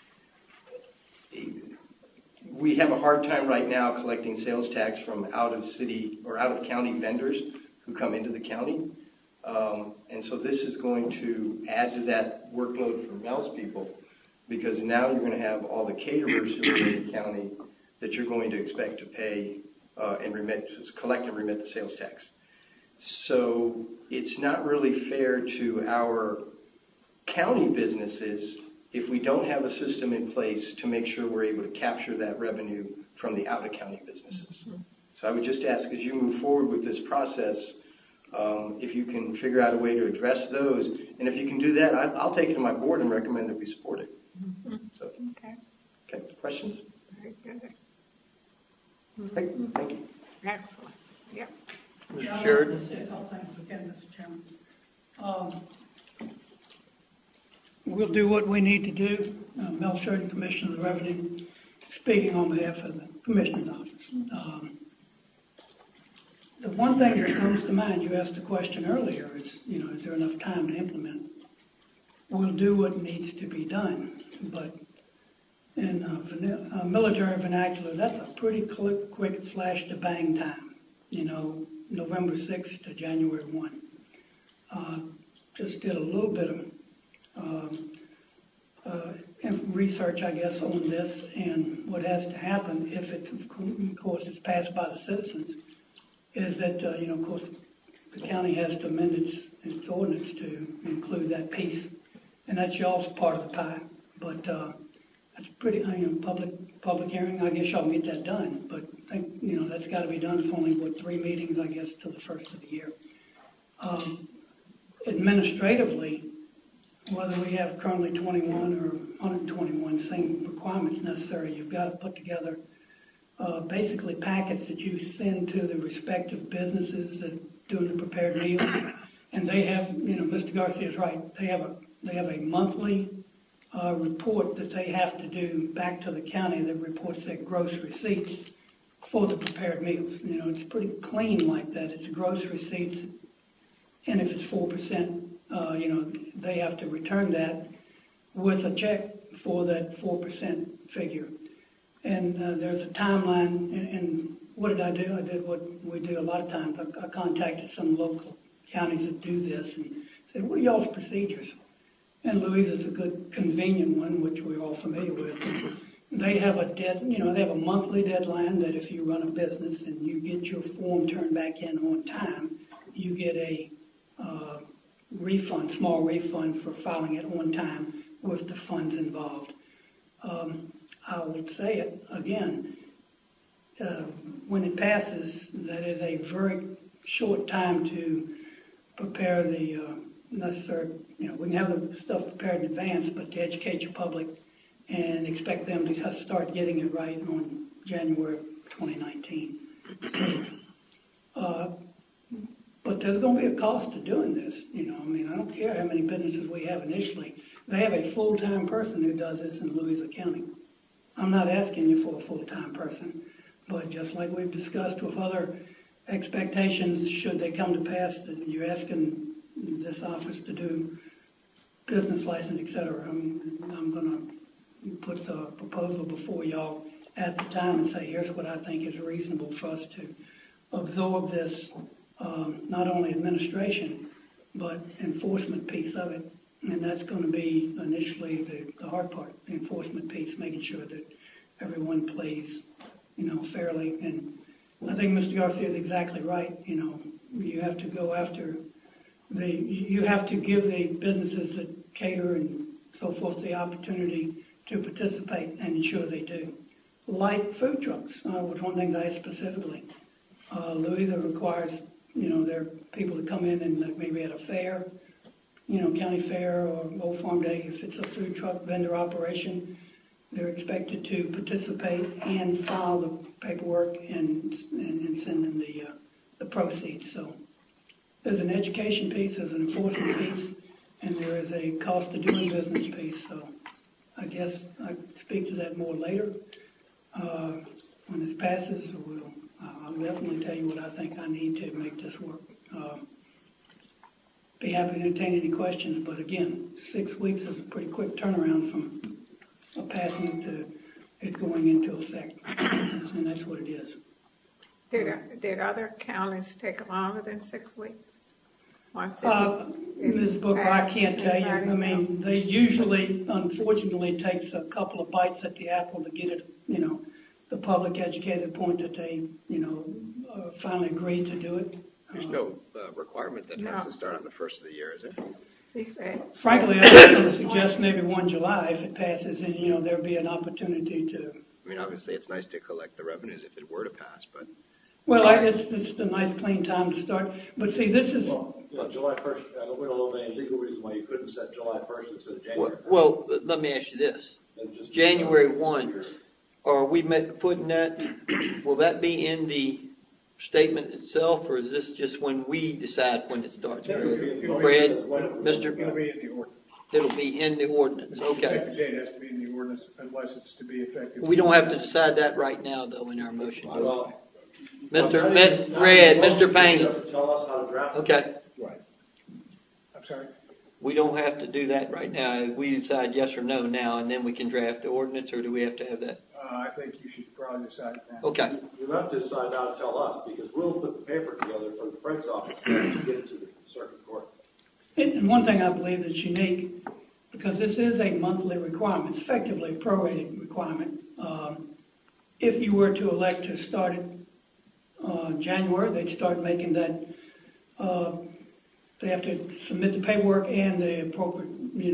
we have a hard time right now collecting sales tax from out of city or out of county vendors who come into the county. And so this is going to add to that workload for Mel's people, because now you're going to have all the caterers who are in the county that you're going to expect to pay collect and remit the sales tax. So it's not really fair to our county businesses if we don't have a system in place to make sure we're able to capture that revenue from the out-of-county businesses. So I would just ask, as you move forward with this process, if you can figure out a way to address those. And if you can do that, I'll take it to my board and recommend that we support it. So, okay, questions? Very good. Thank you. Excellent. Yep. Mr. Sheridan? I'd like to say a couple things again, Mr. Chairman. We'll do what we need to do. Mel Sheridan, Commissioner of the Revenue, speaking on behalf of the Commissioner's Office. The one thing that comes to mind, you asked the question earlier, is, is there enough time to implement? We'll do what needs to be done, but in military vernacular, that's a pretty quick flash to bang time. November 6th to January 1. Just did a little bit of research, I guess, on this, and what has to happen if it, of course, is passed by the citizens, is that, of course, the county has to amend its ordinance to include that piece, and that's y'all's part of the pie. But that's pretty, public hearing, I guess y'all can get that done, but I think, that's got to be done for only, 3 meetings, I guess, till the first of the year. Administratively, whether we have currently 21 or 121, same requirements necessary, you've got to put together basically packets that you send to the respective businesses that are doing the prepared meals, and they have, Mr. Garcia is right, they have a monthly report that they have to do back to the county that reports their gross receipts for the prepared meals. It's pretty clean like that. It's gross receipts, and if it's 4%, they have to return that with a check for that 4% figure. And there's a timeline, and what did I do? I did what we do a lot of times. I contacted some local counties that do this and said, what are y'all's procedures? And Louise is a good, convenient one, which we're all familiar with. They have they have a monthly deadline that if you run a business and you get your form turned back in on time, you get a refund, small refund for filing it on time with the funds involved. I would say it again, when it passes, that is a very short time to prepare the necessary, we can have the stuff prepared in advance, but to educate your public and expect them to start getting it right on January 2019. But there's going to be a cost to doing this. I don't care how many businesses we have initially. They have a full-time person who does this in Louisa County. I'm not asking you for a full-time person, but just like we've discussed with other expectations, should they come to pass, that you're asking this office to do business license, et cetera. I'm going to put the proposal before y'all at the time and say, here's what I think is reasonable for us to absorb this, not only administration, but enforcement piece of it. And that's going to be initially the hard part, the enforcement piece, making sure that everyone plays, fairly. And I think Mr. Garcia is exactly right. You have to go after you have to give the businesses that cater and so forth the opportunity to participate and ensure they do. Like food trucks, was one thing I asked specifically. Louisa requires, there are people that come in and maybe at a fair, county fair or Old Farm Day, if it's a food truck vendor operation, they're expected to participate and file the paperwork and send in the proceeds. So there's an education piece, there's an enforcement piece, and there is a cost of doing business piece. So I guess I'll speak to that more later. When this passes, I'll definitely tell you what I think I need to make this work. Be happy to entertain any questions, but again, 6 weeks is a pretty quick turnaround from a passing to it going into effect, and that's what it is. Did other counties take longer than 6 weeks? Ms. Booker, I can't tell you. They usually, unfortunately, takes a couple of bites at the apple to get it, the public educated point that they, finally agreed to do it. There's no requirement that has to start on the first of the year, is there? Frankly, I was going to suggest maybe 1 July if it passes, and there'll be an opportunity to. Obviously, it's nice to collect the revenues if it were to pass, but. Well, I guess this is a nice, clean time to start. But see, this is. Well, July 1st. We don't know of any legal reason why you couldn't set July 1st instead of January. Well, let me ask you this: January 1. Are we putting that? Will that be in the statement itself, or is this just when we decide when it starts? It'll be in the Fred, ordinance. Mr. It'll be in the ordinance. It'll be in the ordinance, The okay. effective date has to be in the ordinance unless it's to be effective. We don't have to decide that right now, though, in our motion. Well, Mr. not even- not Fred, even Mr. motion, Payne. you have to tell us how to draft it. Okay, Right. I'm sorry? we don't have to do that right now. We decide yes or no now, and then we can draft the ordinance, or do we have to have that? I think you should probably decide now. Okay, You have to decide now to tell us, because we'll put the paper together for the Fred's office to get it to the circuit court. And one thing I believe that's unique, because this is a monthly requirement, it's effectively a prorated requirement. If you were to elect to start it January, they'd start making that, they have to submit the paperwork and the appropriate,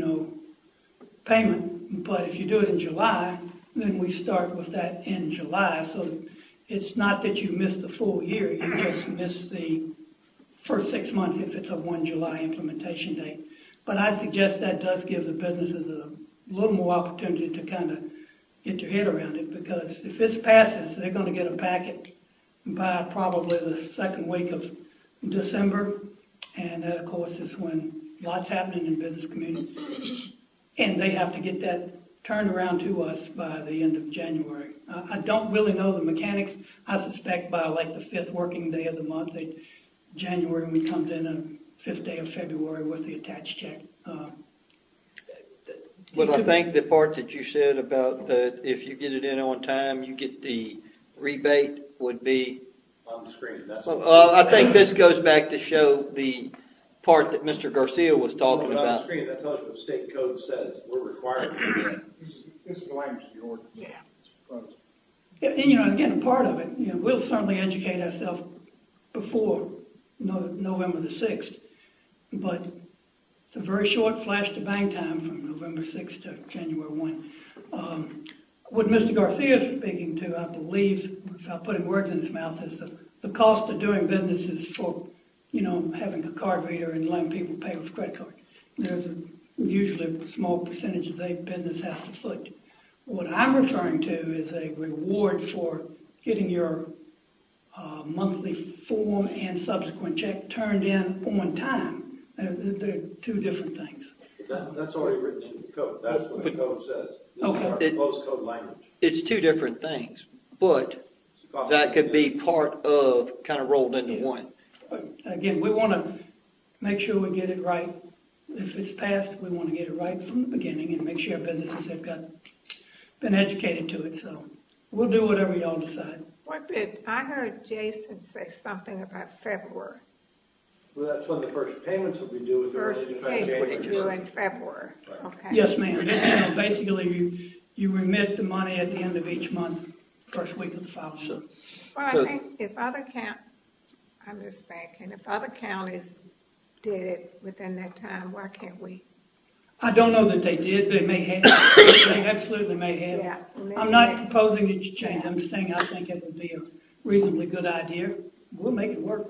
payment. But if you do it in July, then we start with that in July. So it's not that you miss the full year, you just miss the first 6 months if it's a 1 July implementation date. But I'd suggest that does give the businesses a little more opportunity to kind of get their head around it, because if this passes, they're going to get a packet by probably the second week of December, and that, of course, is when lots happening in business community, and they have to get that turned around to us by the end of January. I don't really know the mechanics. I suspect by like the 5th working day of the month, January when it comes in on 5th day of February with the attached check. but I think the part that you said about that if you get it in on time, you get the rebate would be. On the screen, that's I think this goes back to show the part that Mr. Garcia was talking On the about. screen, that tells you what state code says. We're required to do that. This is the language of the ordinance. Yeah. It's proposed. And, again, a part of it, we'll certainly educate ourselves before November the 6th. But it's a very short flash to bang time from November 6th to January 1. What Mr. Garcia is speaking to, I believe, without putting words in his mouth, is the cost of doing business is for, having a card reader and letting people pay with credit card. There's usually a small percentage of the business has to foot. What I'm referring to is a reward for getting your monthly form and subsequent check turned in on time. They're two different things. That's already written in the code. That's what the code says. This is our Okay. proposed code language. It's two different things, but that could be part of, kind of rolled into one. Again, we want to make sure we get it right. If it's passed, we want to get it right from the beginning and make sure businesses have been educated to it. So we'll do whatever y'all decide. I heard Jason say something about February. Well, that's when the first payments will be due with the First early payment due in February. Okay. Yes, ma'am. Basically, you remit the money at the end of each month, first week of the following month. Well, I think if other I'm just thinking, if other counties did it within that time, why can't we? I don't know that they did. They may have. They absolutely may have. Yeah. I'm not proposing that you change. I'm just saying I think it would be a reasonably good idea. We'll make it work.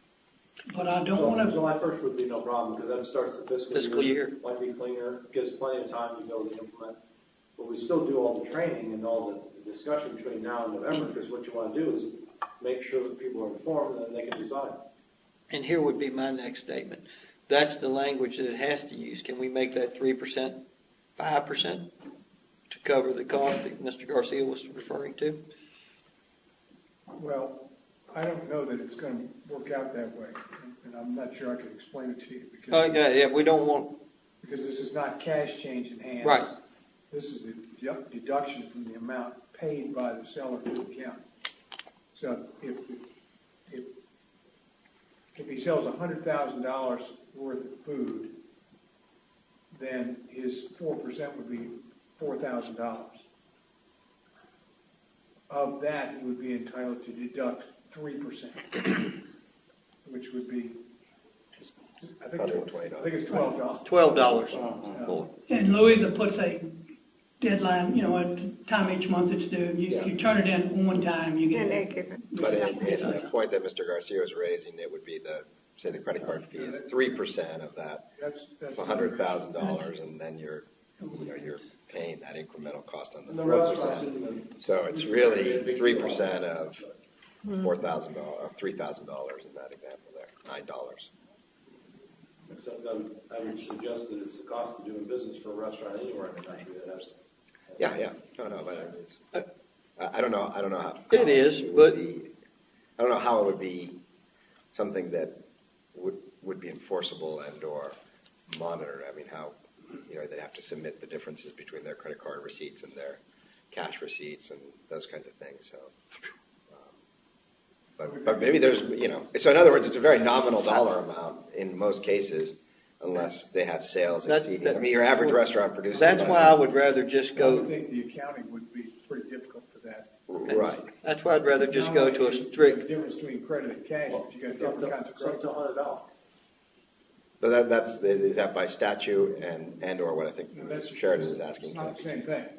But I don't want to. July 1st would be no problem, because that starts the Fiscal year. Might be cleaner, gives plenty of time to be able to implement. But we still do all the training and all the discussion between now and November, because what you want to do is make sure that people are informed and then they can decide. And here would be my next statement. That's the language that it has to use. Can we make that 3%, 5% to cover the cost that Mr. Garcia was referring to? Well, I don't know that it's going to work out that way, and I'm not sure I can explain it to you. Because, We don't want. Because this is not cash change in hands. Right. This is a deduction from the amount paid by the seller to the county. So if he sells $100,000 worth of food, then his 4% would be $4,000. Of that, he would be entitled to deduct 3%, which would be, I think it's $12. $12. And Louisa puts a deadline, a time each month it's due. If you turn it in on time, you get it. But if the point that Mr. Garcia was raising, it would be the credit card fee is 3% of that. That's $100,000, and then you're paying that incremental cost on the And the restaurants 4%. So it's really 3% of $4,000 or $3,000 in that example there, $9. So I would suggest that it's the cost of doing business for a restaurant anywhere in the country that has. Yeah. No, but I don't know how. It is, but I don't know how it would be something that would be enforceable and or monitored. I mean, how, they'd have to submit the differences between their credit card receipts and their cash receipts and those kinds of things. So, but maybe there's, so in other words, it's a very nominal dollar amount in most cases, unless they have sales exceeding. I mean, your average restaurant produces. That's why I would rather just I go. would think the accounting would be pretty difficult for that. Right. That's why I'd rather just go to a strict. The difference between credit and cash, if you got different kinds of It's up credit. to $100. But is that by statute and or what I think Mr. Sheridan is asking? It's not the same thing.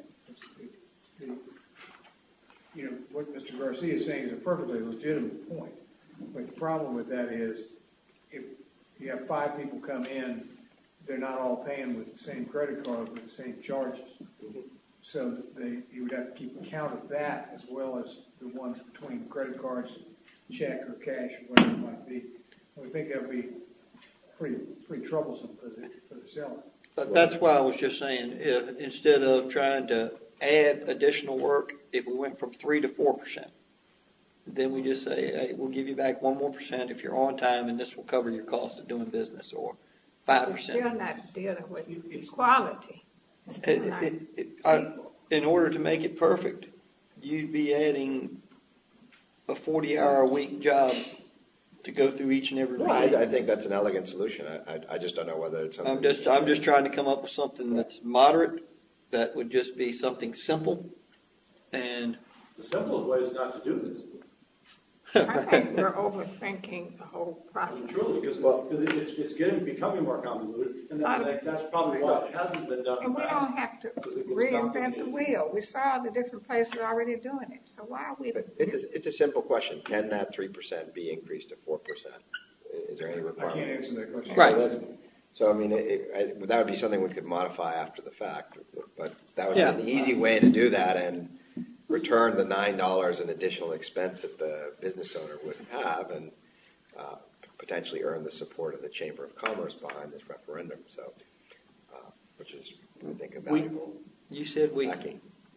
What Mr. Garcia is saying is a perfectly legitimate point. But the problem with that is, if you have 5 people come in, they're not all paying with the same credit card with the same charges. So you would have to keep account of that as well as the ones between credit cards, check or cash or whatever it might be. I would think that would be pretty troublesome for the seller. But that's why I was just saying, if instead of trying to add additional work, if we went from 3 to 4%, then we just say, hey, we'll give you back 1 more % if you're on time, and this will cover your cost of doing business, or 5%. Still not dealing with equality. Still not In order to make it perfect, you'd be adding a 40-hour-a-week job to go through each and every meeting. I think that's an elegant solution. I just don't know whether it's something. I'm just trying to come up with something that's moderate, that would just be something simple, and The simplest way is not to do this. I think we're overthinking the whole process. Truly, because it's becoming more convoluted, and that's probably why it hasn't been done. And we don't have to reinvent the wheel. We saw the different places already doing it. So why are we? It's a simple question. Can that 3% be increased to 4%? Is there any I requirement? can't answer that question. Right. So, I mean, that would be something we could modify after the fact, but that would be an easy way to do that and return the $9 in additional expense that the business owner would have and potentially earn the support of the Chamber of Commerce behind this referendum. So, which is, I think, a valuable backing.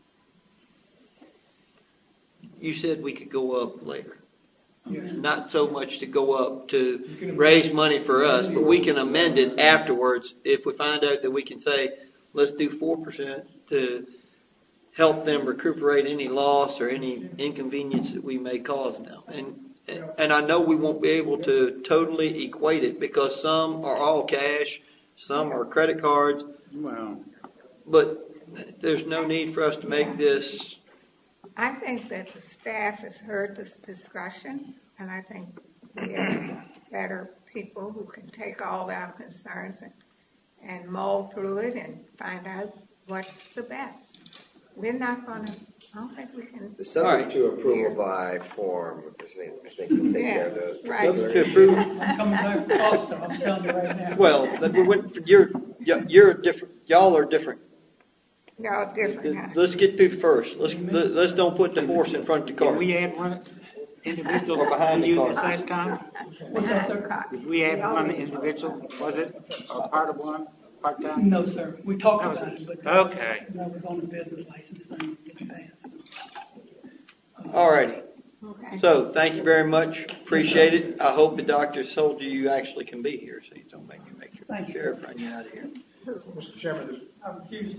You said we could go up later. Yes. Not so much to go up to raise money for us, but we can amend it afterwards if we find out that we can say, let's do 4% to help them recuperate any loss or any inconvenience that we may cause them. And I know we won't be able to totally equate it because some are all cash, some are credit cards. Well, But there's no need for us to make this. I think that the staff has heard this discussion, and I think we have better people who can take all our concerns and mull through it and find out what's the best. We're not going to, I don't think we can. The subject to approval by form, I think we'll take care of those. Right. To approve. I'm coming back for Costa, I'm telling you right now. Well, you're different. Y'all are different. Y'all different, huh? Let's get through first. Let's don't put the horse in front of the cart. did we add one individual Or behind to the you car. this last time? What's that, sir? Did we add one individual, was it? Or part of one, part-time? No, sir. We talked That was about it. it, but Okay. that was on the business license thing that didn't pass. All righty. Okay. So thank you very much. Appreciate it. I hope the doctors told you actually can be here, so you don't make your Thank you. sheriff run you out of here. Mr. Chairman, I refuse.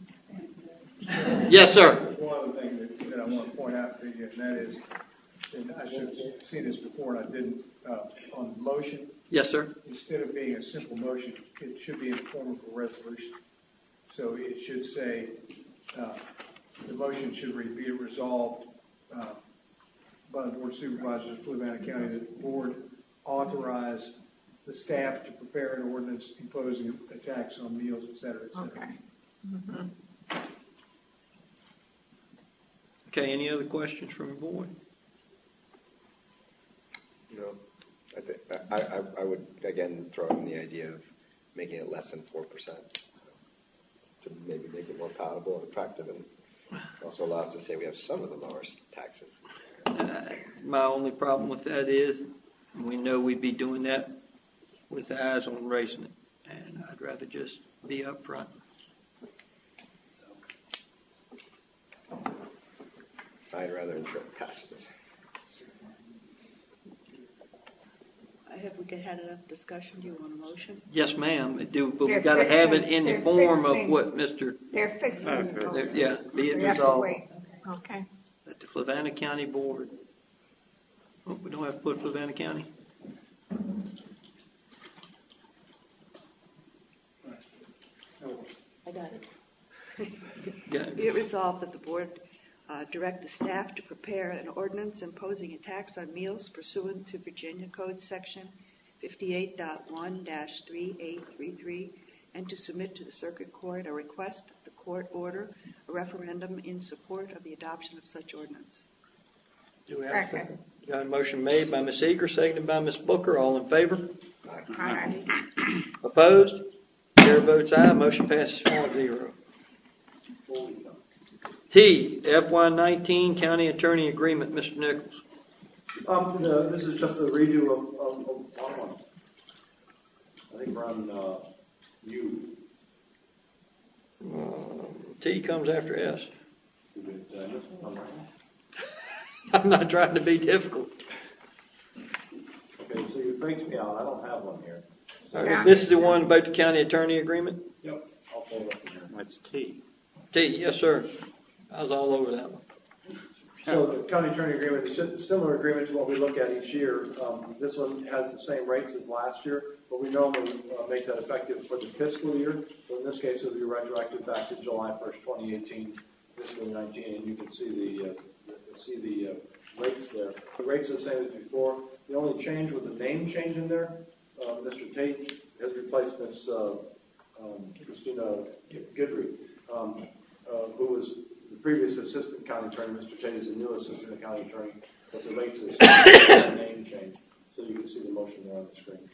Yes, sir. there's one other thing that I want to point out to you, and that is, and I should have seen this before and I didn't, on the motion, Yes, sir. instead of being a simple motion, it should be in the form of a resolution. So it should say, the motion should be resolved by the Board of Supervisors of Fluvanna County that the board authorize the staff to prepare an ordinance imposing a tax on meals, et cetera, et cetera. Okay. Mm-hmm. Okay, any other questions from the board? No. I would, again, throw in the idea of making it less than 4% to maybe make it more palatable and attractive, and also allow us to say we have some of the lowest taxes. My only problem with that is, we know we'd be doing that with the eyes on raising it, and I'd rather just be upfront. I'd rather pass this. Have we had enough discussion? Do you want a motion? Yes, ma'am, I do, but we They're gotta have it fixing- in the they're form of fixing- what Mr. They're fixing it. Yeah, be it We have to resolved wait. Okay. that the Flavanna County Board, oh, we don't have to put Flavanna County? I got it. Yeah. Be it resolved that the board direct the staff to prepare an ordinance imposing a tax on meals pursuant to Virginia Code Section 58.1-3833, and to submit to the Circuit Court a request that the court order a referendum in support of the adoption of such ordinance. Do we have a second? Got a motion made by Ms. Eager, seconded by Ms. Booker. All in favor? Aye. Opposed? Chair votes aye. Motion passes 4-0. T, FY19 County Attorney Agreement. Mr. Nichols. This is just a redo of one. I think we're on U. T comes after S. This one, I'm not trying to be difficult. okay, so you faked me out. I don't have one here. So, This is the one about the county attorney agreement? yep, I'll pull it up here. That's T. T, yes, sir. I was all over that one. So the county attorney agreement is just a similar agreement to what we look at each year. This one has the same rates as last year, but we normally make that effective for the fiscal year. So in this case, it'll be retroactive back to July 1st, 2018, fiscal 19, and you can see the rates there. The rates are the same as before. The only change was a name change in there. Mr. Tate has replaced Miss Christina Goodry, who was the previous assistant county attorney. Mr. Tate is the new assistant county attorney, but the rates are the same, name change. So you can see the motion there on the screen.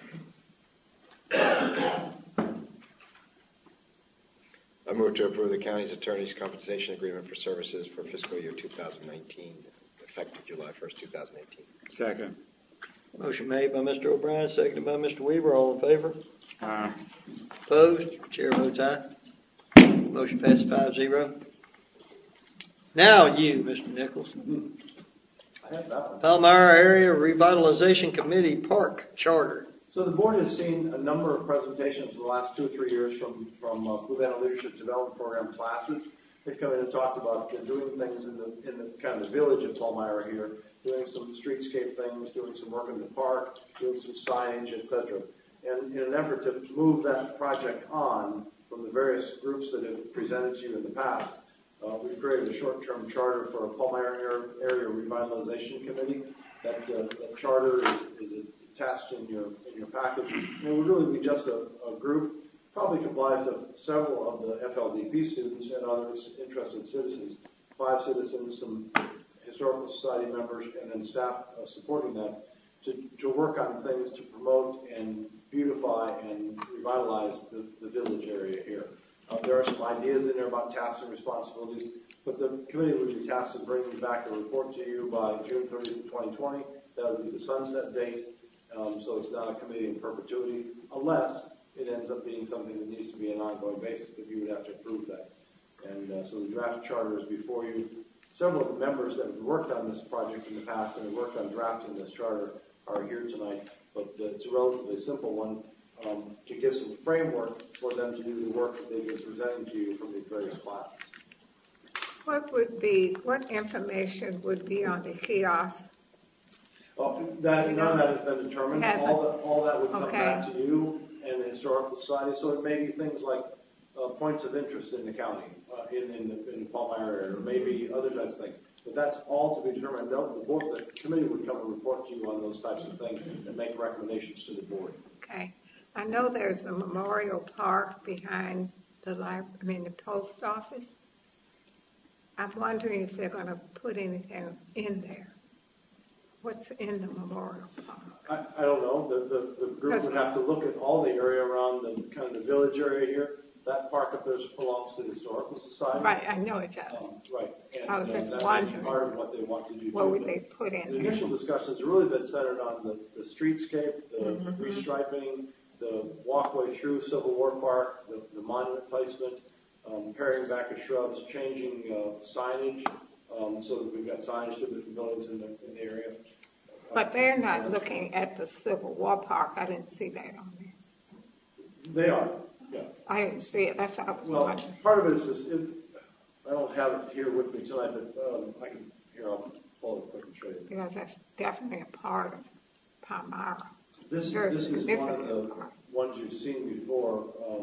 I move to approve the county's attorney's compensation agreement for services for fiscal year 2019, effective July 1st, 2018. Second. Motion made by Mr. O'Brien, seconded by Mr. Weaver. All in favor? Aye. Opposed? Chair votes aye. Motion passes 5-0. Now you, Mr. Nichols. I have that one. Palmyra Area Revitalization Committee Park Charter. So the board has seen a number of presentations in the last 2 or 3 years from Flavanna Leadership Development Program classes. They've come in and talked about doing things in the kind of village of Palmyra here, doing some streetscape things, doing some work in the park, doing some signage, etc. And in an effort to move that project on from the various groups that have presented to you in the past, we've created a short-term charter for a Palmyra Area Revitalization Committee. That charter is attached in your package. And it would really be just a group, probably comprised of several of the FLDP students and other interested citizens, 5 citizens, some Historical Society members, and then staff supporting that, to work on things to promote and beautify and revitalize the village area here. There are some ideas in there about tasks and responsibilities, but the committee would be tasked with bringing back a report to you by June 30th, 2020. That would be the sunset date, so it's not a committee in perpetuity, unless it ends up being something that needs to be an ongoing basis, but you would have to approve that. And so the draft charter is before you. Several of the members that have worked on this project in the past and have worked on drafting this charter are here tonight, but it's a relatively simple one to give some framework for them to do the work that they've been presenting to you from these various classes. What information would be on the kiosk? Well, none of that has been determined. All that would come back to you and the Historical Society, so it may be things like points of interest in the county, in the Palmyra area, or maybe other types of things. But that's all to be determined. The committee would come and report to you on those types of things and make recommendations to the board. Okay. I know there's a memorial park behind the post office. I'm wondering if they're going to put anything in there. What's in the memorial park? I don't know. The group would have to look at all the area around the kind of the village area here. That park up there belongs to the Historical Society. Right, I know it does. Right, and I was just that may be wondering, part of what they want to do. what too. would they put in The there? initial discussions have really been centered on the streetscape, the Mm-hmm. restriping, the walkway through Civil War Park, the monument placement, paring back of shrubs, changing signage, so that we've got signage to different buildings in the area. But they're not looking at the Civil War Park. I didn't see that on there. They are, yeah. I didn't see it. That's what I was Well, wondering. part of it is this, I don't have it here with me tonight, but I'll pull it quick and show you. Because that's definitely a part of Palmyra. This Very is one of significant the part. ones you've seen before.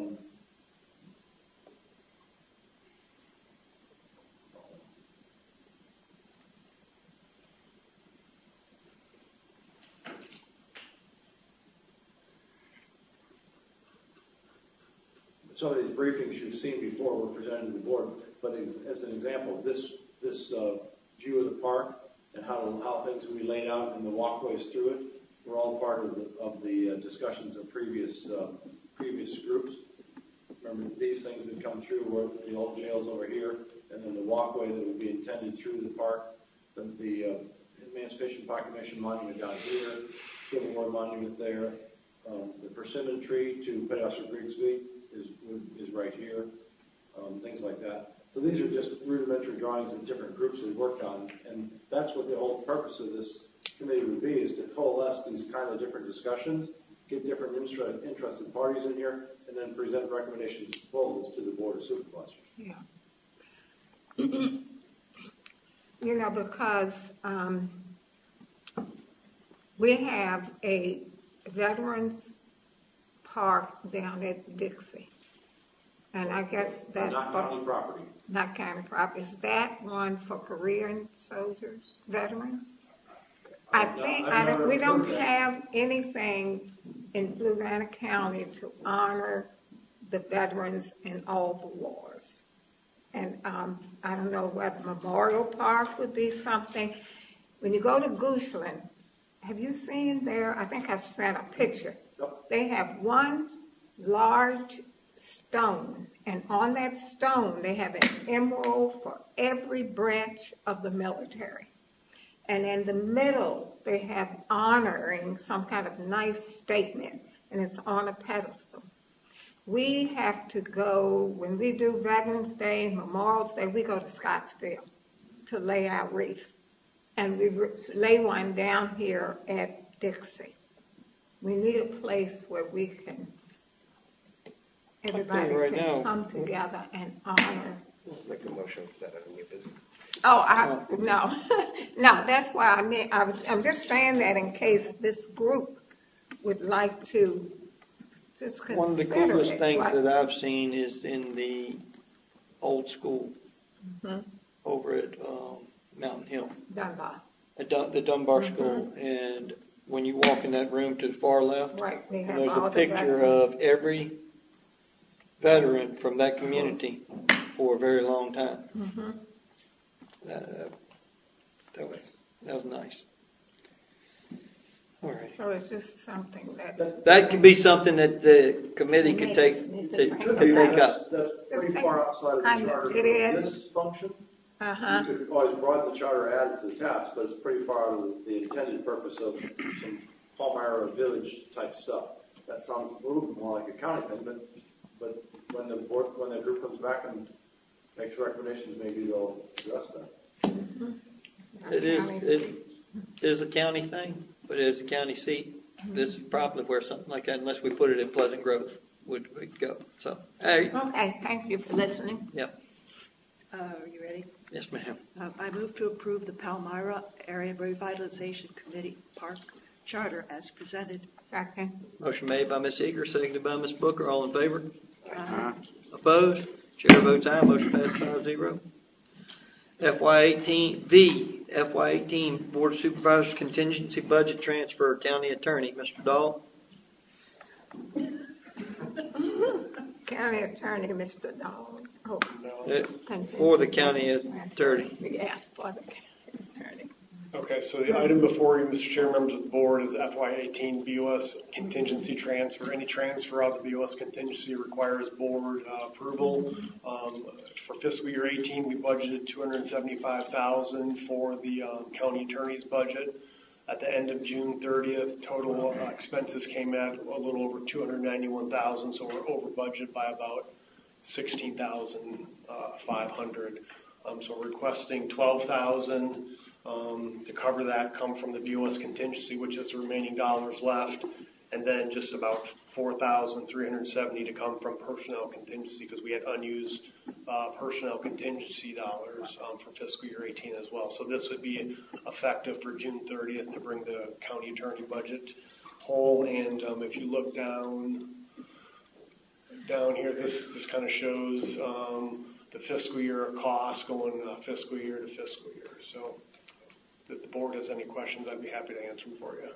Some of these briefings you've seen before were presented to the board, but as an example, this view of the park and how things will be laid out and the walkways through it were all part of the discussions of previous groups. Remember, these things that come through were the old jails over here, and then the walkway that would be intended through the park, the Emancipation Proclamation Monument down here, Civil War Monument there, the persimmon tree to Pedasser Grigsby is right here, things like that. So these are just rudimentary drawings that different groups have worked on, and that's what the whole purpose of this committee would be, is to coalesce these kind of different discussions, get different interested parties in here, and then present recommendations and proposals to the Board of Supervisors. Yeah. Because we have a Veterans Park down at Dixie. And I guess that's Not county property. Not county property. Is that one for Korean soldiers, veterans? We don't have anything in Fluvanna County to honor the veterans in all the wars. And I don't know whether Memorial Park would be something. When you go to Goochland, have you seen there? I think I sent a picture. Yep. They have one large stone, and on that stone they have an emerald for every branch of the military. And in the middle they have honoring some kind of nice statement, and it's on a pedestal. We have to go, when we do Veterans Day, Memorial Day, we go to Scottsdale to lay our wreath. And we lay one down here at Dixie. We need a place where we can, everybody right can now. come together and honor. Make a motion for that on your business. No, no, that's why I'm just saying that in case this group would like to just consider it. One of the coolest things What- that I've seen is in the old school over at Mountain Hill, Dunbar. at the Dunbar School. And when you walk in that room to the far left, Right, we and have there's all a the picture veterans. of every veteran from that community for a very long time. That was nice. All right. So it's just something that. That could be something that the committee could take up. That's pretty far outside of I the know, charter. it is. This function, Uh-huh. you could always broaden the charter, add it to the task, but it's pretty far out of the intended purpose of some Palmyra village type stuff. That sounds a little bit more like a county thing, but when the group comes back and makes recommendations, maybe they'll address that. It is a county thing, but as a county seat, this is probably where something like that, unless we put it in Pleasant Grove, would go. So, hey, Okay, thank you for listening. yep, Are you ready? yes, ma'am. I move to approve the Palmyra Area Revitalization Committee Park Charter as presented. Second. Motion made by Ms. Eager, seconded by Ms. Booker. All in favor? Aye. Opposed? Chair votes aye. Motion passed 5-0. FY18 Board of Supervisors contingency budget transfer, County Attorney, Mr. Dahl. County Attorney, Mr. Dahl. Oh, For the County Attorney. Yeah, for the County Attorney. Okay, so the item before you, Mr. Chair, members of the board, is FY18 BOS contingency transfer. Any transfer of the BOS contingency requires board approval. For fiscal year 18, we budgeted $275,000 for the county attorney's budget. At the end of June 30th, total expenses came at a little over $291,000, so we're over budget by about $16,500. So we're requesting $12,000 to cover that, come from the BOS contingency, which is the remaining dollars left, and then just about $4,370 to come from personnel contingency, because we had unused personnel contingency dollars for fiscal year 18 as well. So this would be effective for June 30th to bring the county attorney budget whole. And if you look down here, this kind of shows the fiscal year cost going fiscal year to fiscal year. So if the board has any questions, I'd be happy to answer them for you.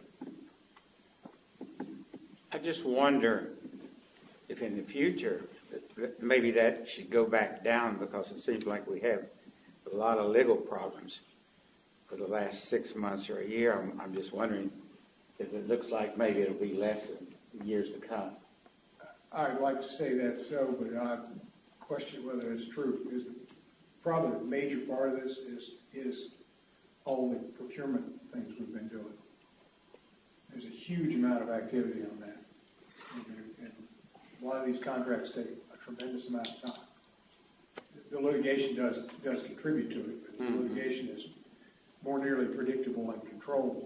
I just wonder if in the future, maybe that should go back down, because it seems like we have a lot of legal problems for the last 6 months or a year. I'm just wondering if it looks like maybe it'll be less in years to come. I'd like to say that so, but I question whether it's true. Because probably the major part of this is all the procurement things we've been doing. There's a huge amount of activity on that. And a lot of these contracts take a tremendous amount of time. The litigation does contribute to it, but the litigation is more nearly predictable and controllable.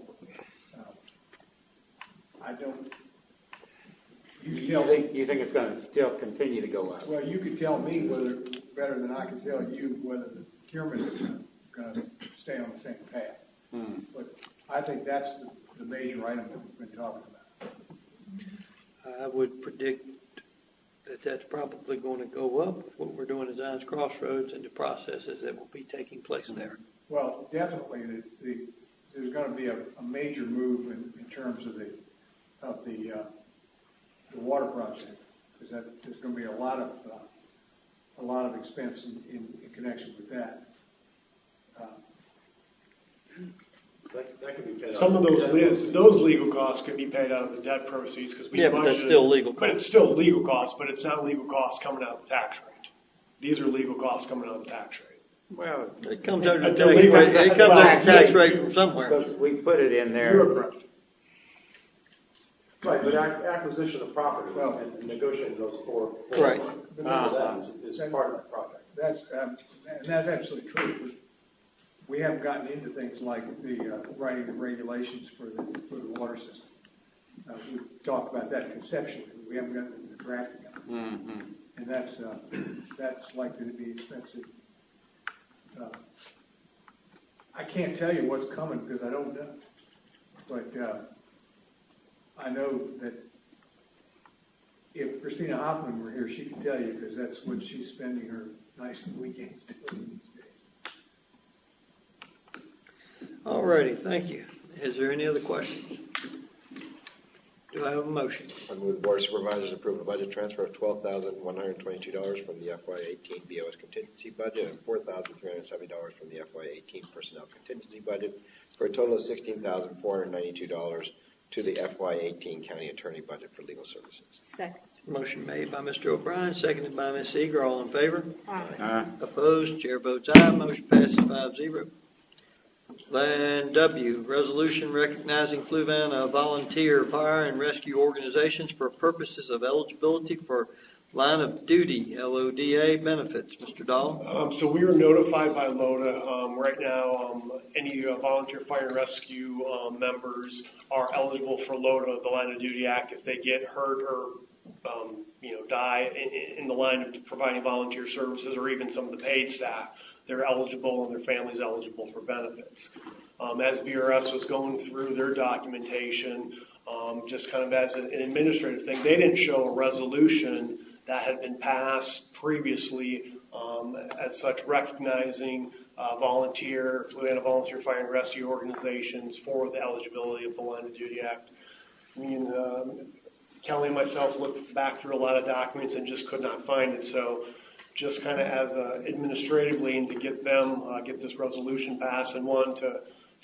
I don't. You think it's going to still continue to go up? Well, you could tell me whether better than I can tell you whether the procurement is going to stay on the same path. But I think that's the major item that we've been talking about. I would predict that that's probably going to go up with what we're doing at Zions Crossroads and the processes that will be taking place there. Well, definitely, there's going to be a major move in terms of the water project, because there's going to be a lot of expense in connection with that. That could be paid Some of those legal costs could be paid out of the debt proceeds, because we budgeted, but that's still legal costs. But it's still legal costs, but it's not legal costs coming out of the tax rate. These are legal costs coming out of the tax rate. Well, it comes out of the tax rate. It comes out of the tax rate from somewhere. Because we put it in there. You're correct. Right, but acquisition of property and negotiating those four. Right. That is part of that project. That's absolutely true. But we haven't gotten into things like the writing the regulations for the water system. We've talked about that conceptually. We haven't gotten into the drafting of it. And that's likely to be expensive. I can't tell you what's coming because I don't know. But I know that if Christina Hoffman were here, she could tell you, because that's what she's spending her nice weekends doing these days. All righty, thank you. Is there any other questions? Do I have a motion? I move the Board of Supervisors approve a budget transfer of $12,122 from the FY18 BOS contingency budget and $4,370 from the FY18 personnel contingency budget for a total of $16,492 to the FY18 county attorney budget for legal services. Second. Motion made by Mr. O'Brien, seconded by Ms. Eager. All in favor? Aye. Opposed? Chair votes aye. Motion passes 5-0. Line W, resolution recognizing Fluvanna volunteer fire and rescue organizations for purposes of eligibility for line of duty, LODA benefits. Mr. Dahl? So we were notified by LODA. Right now, any volunteer fire and rescue members are eligible for LODA, the Line of Duty Act, if they get hurt or die in the line of providing volunteer services, or even some of the paid staff. They're eligible and their family's eligible for benefits. As VRS was going through their documentation, just kind of as an administrative thing, they didn't show a resolution that had been passed previously as such, recognizing Fluvanna volunteer fire and rescue organizations for the eligibility of the Line of Duty Act. Me and Kelly and myself looked back through a lot of documents and just could not find it. So just kind of as administratively, and to get them, get this resolution passed, and one, to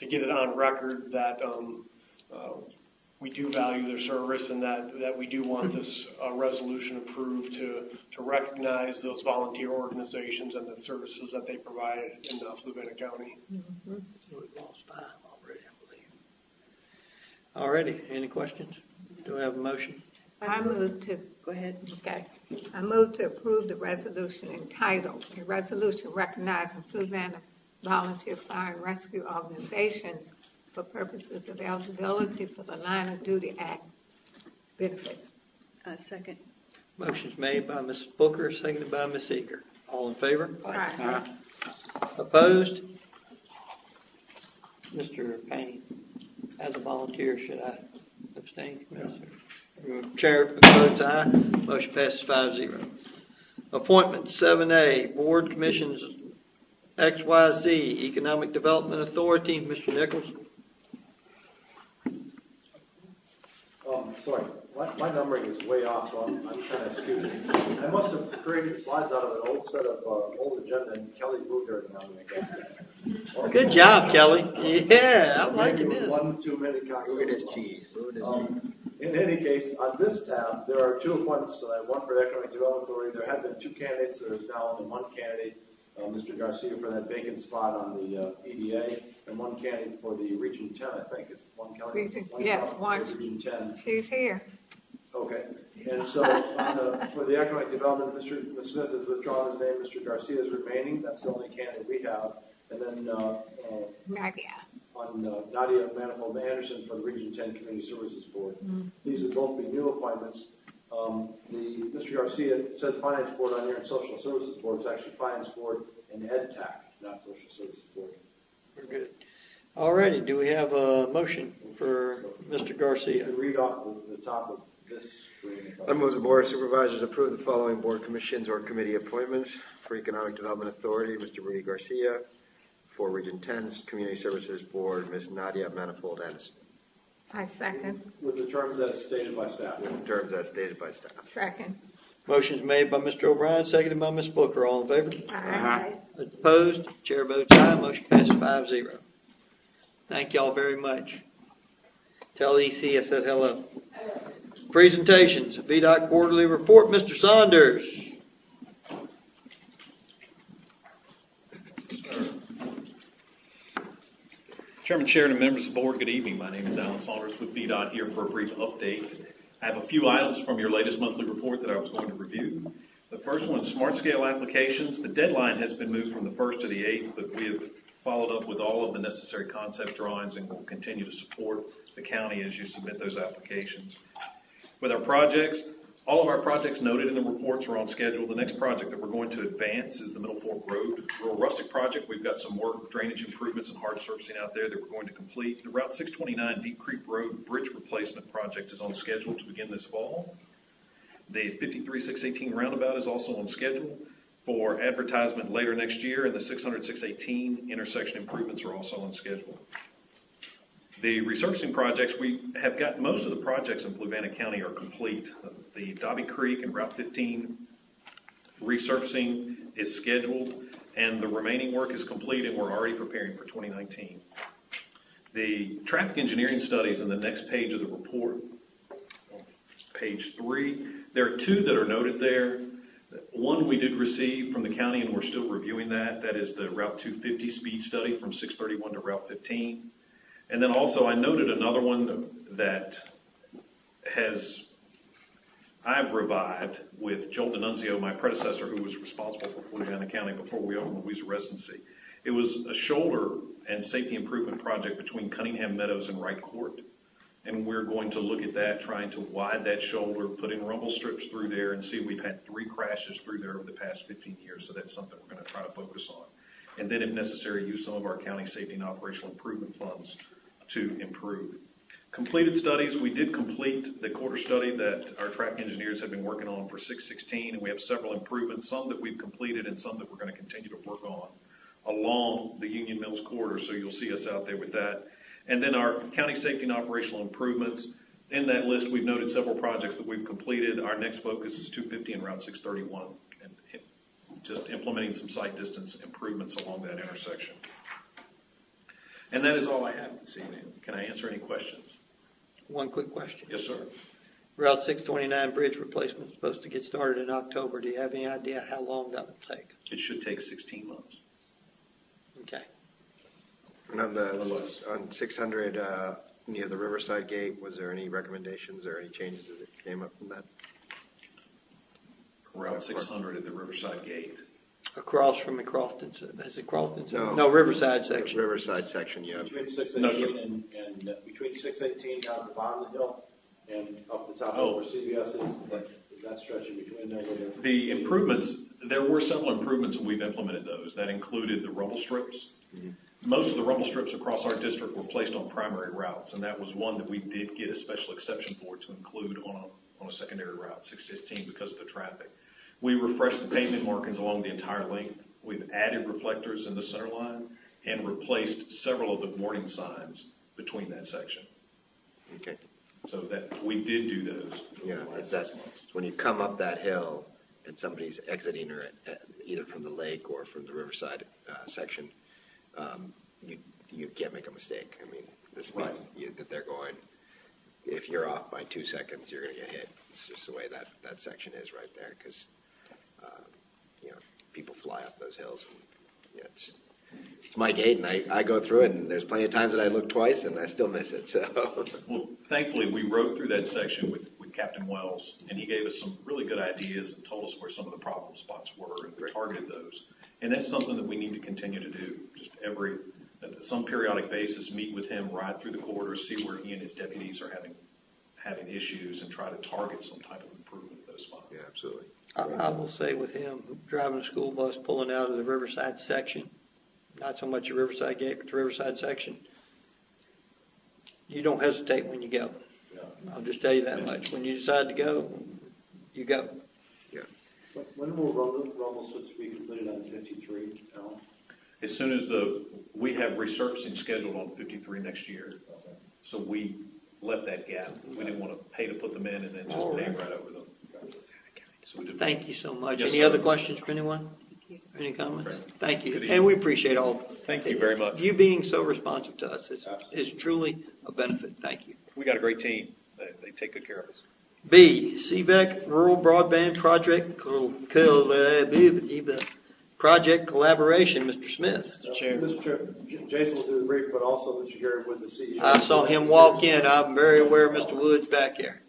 get it on record that we do value their service and that we do want this resolution approved to recognize those volunteer organizations and the services that they provide in Fluvanna County. Mm-hmm. We've lost 5 already, I believe. All righty, any questions? Do I have a motion? I move to, Go ahead. okay, I move to approve the resolution entitled, a resolution recognizing Fluvanna volunteer fire and rescue organizations for purposes of eligibility for the Line of Duty Act benefits. Second. Motion's made by Ms. Booker, seconded by Ms. Eager. All in favor? Aye. Opposed? Mr. Payne, as a volunteer, should I abstain from this? Chair votes aye. Motion passes 5-0. Appointment 7A, Board Commissions XYZ, Economic Development Authority, Mr. Nichols. Sorry, my numbering is way off, so I'm kind of skewed. I must have created slides out of an old set of old agenda, and Kelly moved everything on me, I guess. Good job, Kelly. Yeah, I'm liking this. One too many cocktails. Look at his cheese. In any case, on this tab, there are 2 appointments tonight, one for the Economic Development Authority. There have been 2 candidates. There is now only 1 candidate, Mr. Garcia, for that vacant spot on the EDA, and 1 candidate for the Region 10, I think. It's 1 Kelly? Region, yes, for 1. Region 10. She's here. Okay. And so for the Economic Development, Ms. Smith has withdrawn his name. Mr. Garcia is remaining. That's the only candidate we have. And then Nadia. on Nadia Manifold Anderson for the Region 10 Community Services Board. Mm-hmm. These would both be new appointments. Mr. Garcia says Finance Board on here and Social Services Board. It's actually Finance Board and EdTech, not Social Services Board. We're good. All righty, do we have a motion for Mr. Garcia? You can read off the top of this screen. I move the Board of Supervisors approve the following board commissions or committee appointments. For Economic Development Authority, Mr. Rudy Garcia. For Region 10's Community Services Board, Ms. Nadia Manifold Anderson. I second. With the terms as stated by staff. With the terms as stated by staff. Second. Motion's made by Mr. O'Brien, seconded by Ms. Booker. All in favor? Aye. Opposed? Chair votes aye. Motion passes 5-0. Thank y'all very much. Tell EC I said hello. Presentations. VDOT Quarterly Report. Mr. Saunders. Chairman, Chair, and members of the board, good evening. My name is Alan Saunders with VDOT here for a brief update. I have a few items from your latest monthly report that I was going to review. The first one, smart scale applications. The deadline has been moved from the 1st to the 8th, but we have followed up with all of the necessary concept drawings and will continue to support the county as you submit those applications. With our projects, all of our projects noted in the reports are on schedule. The next project that we're going to advance is the Middle Fork Road Rural Rustic Project. We've got some work, drainage improvements, and hard surfacing out there that we're going to complete. The Route 629 Deep Creek Road Bridge Replacement Project is on schedule to begin this fall. The 53-618 roundabout is also on schedule for advertisement later next year, and the 600-618 intersection improvements are also on schedule. The resurfacing projects, we have got most of the projects in Fluvanna County are complete. The Dobby Creek and Route 15 resurfacing is scheduled, and the remaining work is complete, and we're already preparing for 2019. The traffic engineering studies in the next page of the report, page 3, there are 2 that are noted there. One we did receive from the county, and we're still reviewing that. That is the Route 250 speed study from 631 to Route 15. And then also I noted another one that I've revived with Joel D'Annunzio, my predecessor, who was responsible for Fluvanna County before we opened Louisa Residency. It was a shoulder and safety improvement project between Cunningham Meadows and Wright Court. And we're going to look at that, trying to widen that shoulder, put in rumble strips through there, and see we've had 3 crashes through there over the past 15 years. So that's something we're going to try to focus on. And then if necessary, use some of our county safety and operational improvement funds to improve. Completed studies, we did complete the quarter study that our track engineers have been working on for 616, and we have several improvements, some that we've completed and some that we're going to continue to work on along the Union Mills corridor, so you'll see us out there with that. And then our county safety and operational improvements. In that list, we've noted several projects that we've completed. Our next focus is 250 and Route 631, and just implementing some sight distance improvements along that intersection. And that is all I have this evening. Can I answer any questions? One quick question. Yes, sir. Route 629 bridge replacement is supposed to get started in October. Do you have any idea how long that will take? It should take 16 months. Okay. And on 600 near the Riverside Gate, was there any recommendations or any changes that came up from that? Route 600 at the Riverside Gate. Across from the Crofton, is it Crofton? No, Riverside section. Riverside section, yeah. Between 618 and between 618 down at the bottom of the hill and up the top of where CVS is, that stretch in between there. The improvements, there were several improvements and we've implemented those. That included the rumble strips. Mm-hmm. Most of the rumble strips across our district were placed on primary routes, and that was one that we did get a special exception for to include on a secondary route, 616, because of the traffic. We refreshed the pavement markings along the entire length. We've added reflectors in the center line and replaced several of the warning signs between that section. Okay. So that we did do those. Yeah, that's when you come up that hill and somebody's exiting or either from the lake or from the Riverside section, you can't make a mistake. I mean, this means that they're going, if you're off by 2 seconds, you're going to get hit. It's just the way that section is right there because, people fly up those hills. And, it's my gate, and I go through it, and there's plenty of times that I look twice, and I still miss it. So, well, thankfully, we rode through that section with Captain Wells, and he gave us some really good ideas and told us where some of the problem spots were, and we targeted those. And that's something that we need to continue to do. Just some periodic basis, meet with him, ride through the corridor, see where he and his deputies are having issues, and try to target some type of improvement at those spots. Yeah, absolutely. I will say with him, driving a school bus, pulling out of the Riverside section, not so much the Riverside Gate, but the Riverside section, you don't hesitate when you go. Yeah. I'll just tell you that much. When you decide to go, you go. Yeah. When will rumble strips be completed on 53, Alan? As soon as we have resurfacing scheduled on 53 next year. Okay. So we left that gap. We didn't want to pay to put them in and then just pave right over them. So we did. Thank you so much. Yes, Any other questions for anyone? Any comments? Okay. Thank you. And we appreciate all. Thank you very much. You being so responsive to us is truly a benefit. Thank you. We got a great team. They take good care of us. B, CVEC Rural Broadband Project Collaboration, Mr. Smith. Mr. Chair. Mr. Chair, Jason will do the brief, but also Mr. Gary Wood, the CEO. I saw him walk in. I'm very aware of Mr. Wood's back there.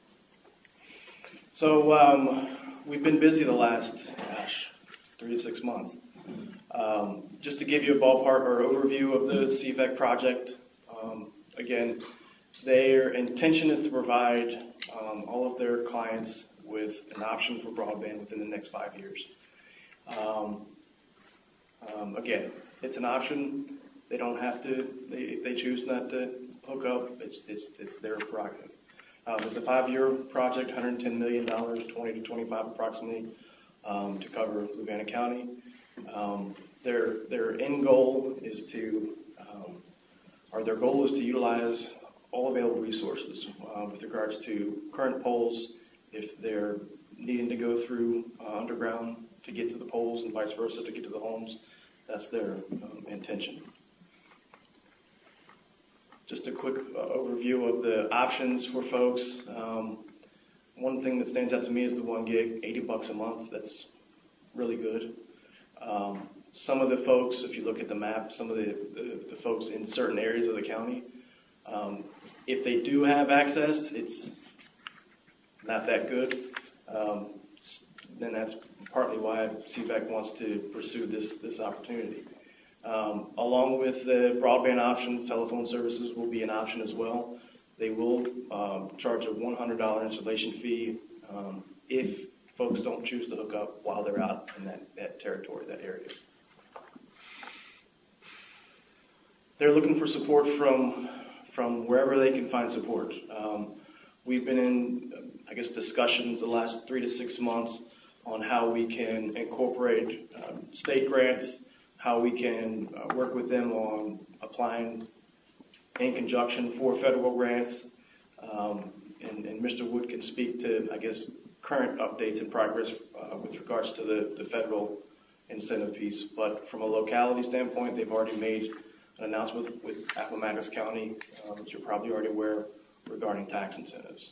So we've been busy the last, 3 to 6 months. Just to give you a ballpark or overview of the CVEC project, again, their intention is to provide all of their clients with an option for broadband within the next 5 years. Again, it's an option. They don't have to. If they choose not to hook up, it's their prerogative. It's a 5-year project, $110 million, 20 to 25 approximately, to cover Fluvanna County. Their end goal is their goal is to utilize all available resources with regards to current poles, if they're needing to go through underground to get to the poles and vice versa to get to the homes. That's their intention. Just a quick overview of the options for folks. One thing that stands out to me is the 1 gig, $80 a month. That's really good. Some of the folks, if you look at the map, some of the folks in certain areas of the county, if they do have access, it's not that good. Then that's partly why CVEC wants to pursue this opportunity. Along with the broadband options, telephone services will be an option as well. They will charge a $100 installation fee if folks don't choose to hook up while they're out in that territory, that area. They're looking for support from wherever they can find support. We've been in, discussions the last 3 to 6 months on how we can incorporate state grants, how we can work with them on applying in conjunction for federal grants. And Mr. Wood can speak to, current updates and progress with regards to the federal incentive piece. But from a locality standpoint, they've already made an announcement with Appomattox County, which you're probably already aware, regarding tax incentives.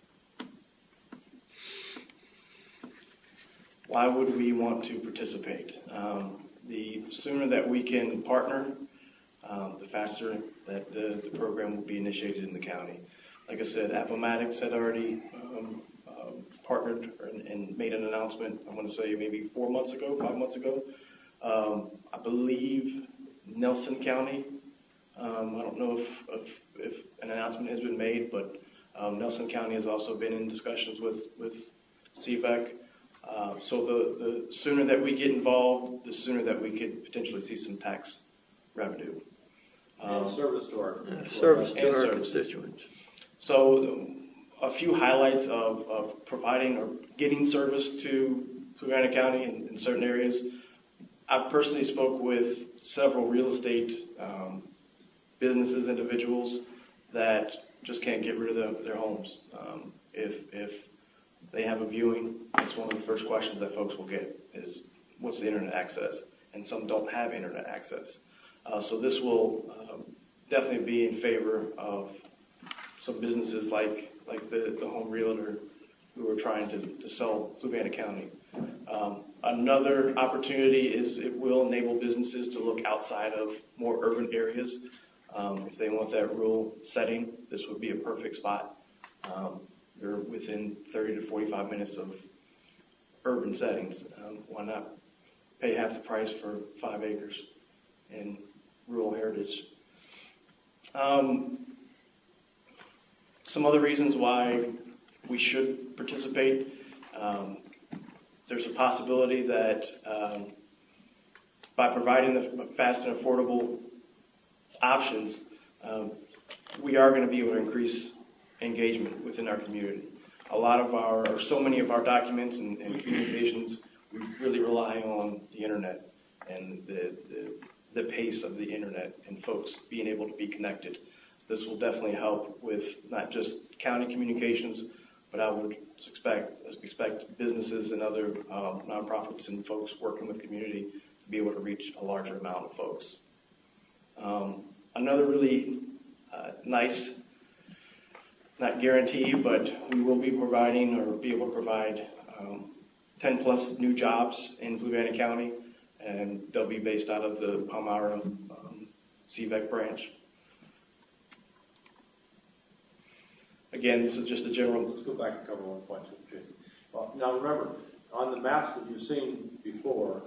Why would we want to participate? The sooner that we can partner, the faster that the program will be initiated in the county. Like I said, Appomattox had already partnered and made an announcement, I want to say maybe 5 months ago. I believe Nelson County, I don't know if an announcement has been made, but Nelson County has also been in discussions with CVEC. So the sooner that we get involved, the sooner that we could potentially see some tax revenue. And service to our constituents. So a few highlights of providing or getting service to Fluvanna County in certain areas. I've personally spoke with several real estate businesses, individuals that just can't get rid of their homes. If they have a viewing, it's one of the first questions that folks will get is, what's the internet access? And some don't have internet access. So this will definitely be in favor of some businesses like the home realtor who are trying to sell Fluvanna County. Another opportunity is it will enable businesses to look outside of more urban areas. If they want that rural setting, this would be a perfect spot. You're within 30 to 45 minutes of urban settings. Why not pay half the price for 5 acres in rural heritage? Some other reasons why we should participate. There's a possibility that by providing the fast and affordable options, we are going to be able to increase engagement within our community. So many of our documents and communications, we really rely on the internet and the pace of the internet and folks being able to be connected. This will definitely help with not just county communications, but I would expect businesses and other nonprofits and folks working with community to be able to reach a larger amount of folks. Another really nice, not guarantee, but we will be providing or be able to provide 10 plus new jobs in Fluvanna County, and they'll be based out of the Palmyra CVEC branch. Again, this is just a general. Let's go back and cover one point, Jason. Now remember, on the maps that you've seen before,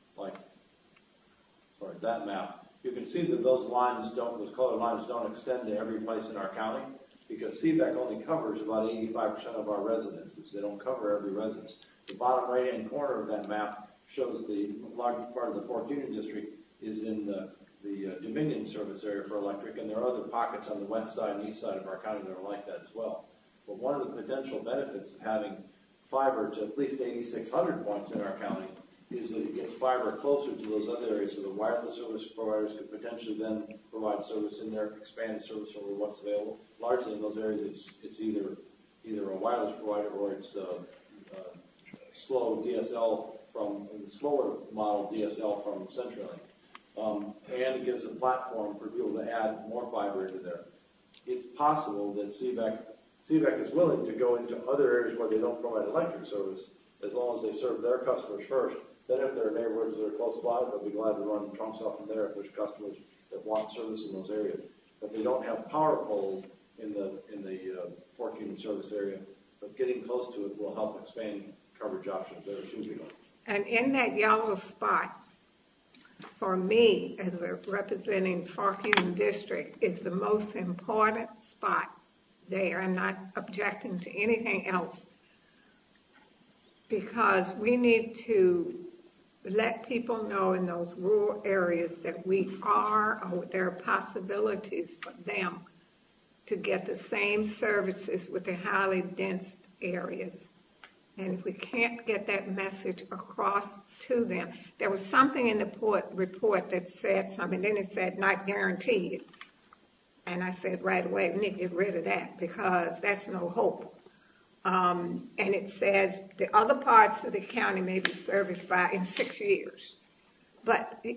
that map, you can see that those colored lines don't extend to every place in our county, because CVEC only covers about 85% of our residences. They don't cover every residence. The bottom right-hand corner of that map shows the large part of the Fort Union district is in the Dominion service area for electric, and there are other pockets on the west side and east side of our county that are like that as well. But one of the potential benefits of having fiber to at least 8,600 points in our county is that it gets fiber closer to those other areas, so the wireless service providers could potentially then provide service in there, expanded service over what's available. Largely in those areas, it's either a wireless provider or it's slow DSL from the slower model DSL from CenturyLink. And it gives a platform for people to add more fiber into there. It's possible that CVEC is willing to go into other areas where they don't provide electric service, as long as they serve their customers first. Then if there are neighborhoods that are close by, they'll be glad to run trunks off from there if there's customers that want service in those areas. But they don't have power poles in the Fort Union service area, but getting close to it will help expand coverage options there too. And in that yellow spot, for me, as a representing Fort Union District, is the most important spot there. I'm not objecting to anything else, because we need to let people know in those rural areas that there are possibilities for them to get the same services with the highly dense areas. And if we can't get that message across to them, there was something in the report that said something, then it said not guaranteed. And I said right away, we need to get rid of that, because that's no hope. And it says the other parts of the county may be serviced in 6 years. But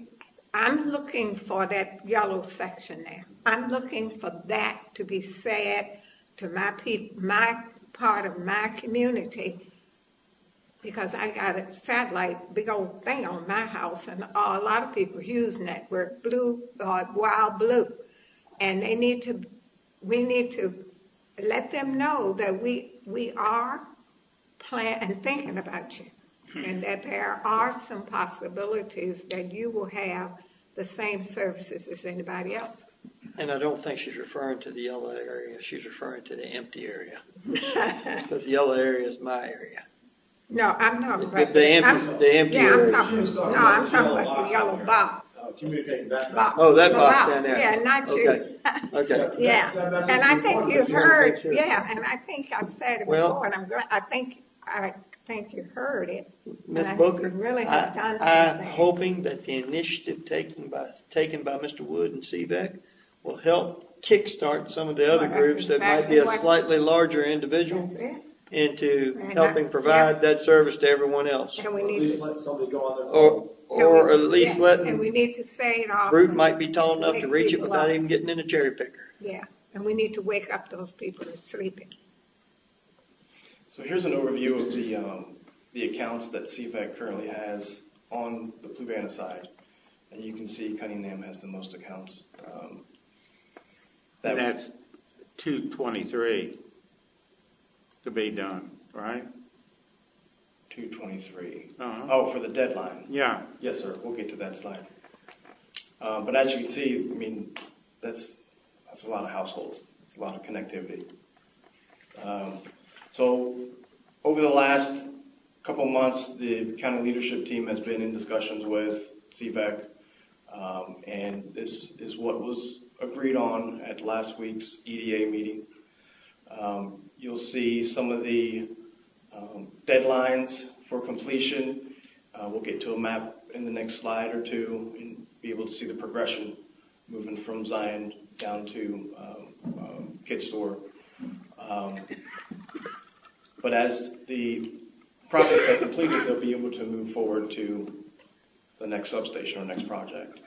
I'm looking for that yellow section there. I'm looking for that to be said to my part of my community, because I got a satellite big old thing on my house, and a lot of people using that word blue or wild blue, and we need to let them know that we are planning and thinking about you, and that there are some possibilities that you will have the same services as anybody else. And I don't think she's referring to the yellow area. She's referring to the empty area. Because the yellow area is my area. No, I'm talking about the empty area. I'm talking about the yellow box. Communicating that. Box. Oh, that box down there. Yeah, not you. Okay. Yeah, and I think you've heard. Yeah, and I think I've said it before, and I'm glad. I think you heard it. Ms. Booker, really have done I'm something. hoping that the initiative taken by Mr. Wood and CVEC will help kickstart some of the other groups that might be a slightly larger individual into helping provide that service to everyone else. And we need at least to, let somebody go on their phone. Or at least and we need to say it off. group might be tall enough to wake reach it people without up. even getting in a cherry picker. Yeah, and we need to wake up those people who are sleeping. So here's an overview of the accounts that CVEC currently has on the Fluvanna side. And you can see Cunningham has the most accounts. That's 223 to be done, right? 223. Uh-huh. Oh, for the deadline. Yeah. Yes, sir. We'll get to that slide. But as you can see, I mean, that's a lot of households. It's a lot of connectivity. So over the last couple of months, the county leadership team has been in discussions with CVEC, and this is what was agreed on at last week's EDA meeting. You'll see some of the deadlines for completion. We'll get to a map in the next slide or two and be able to see the progression moving from Zion down to Kid Store. But as the projects are completed, they'll be able to move forward to the next substation or next project.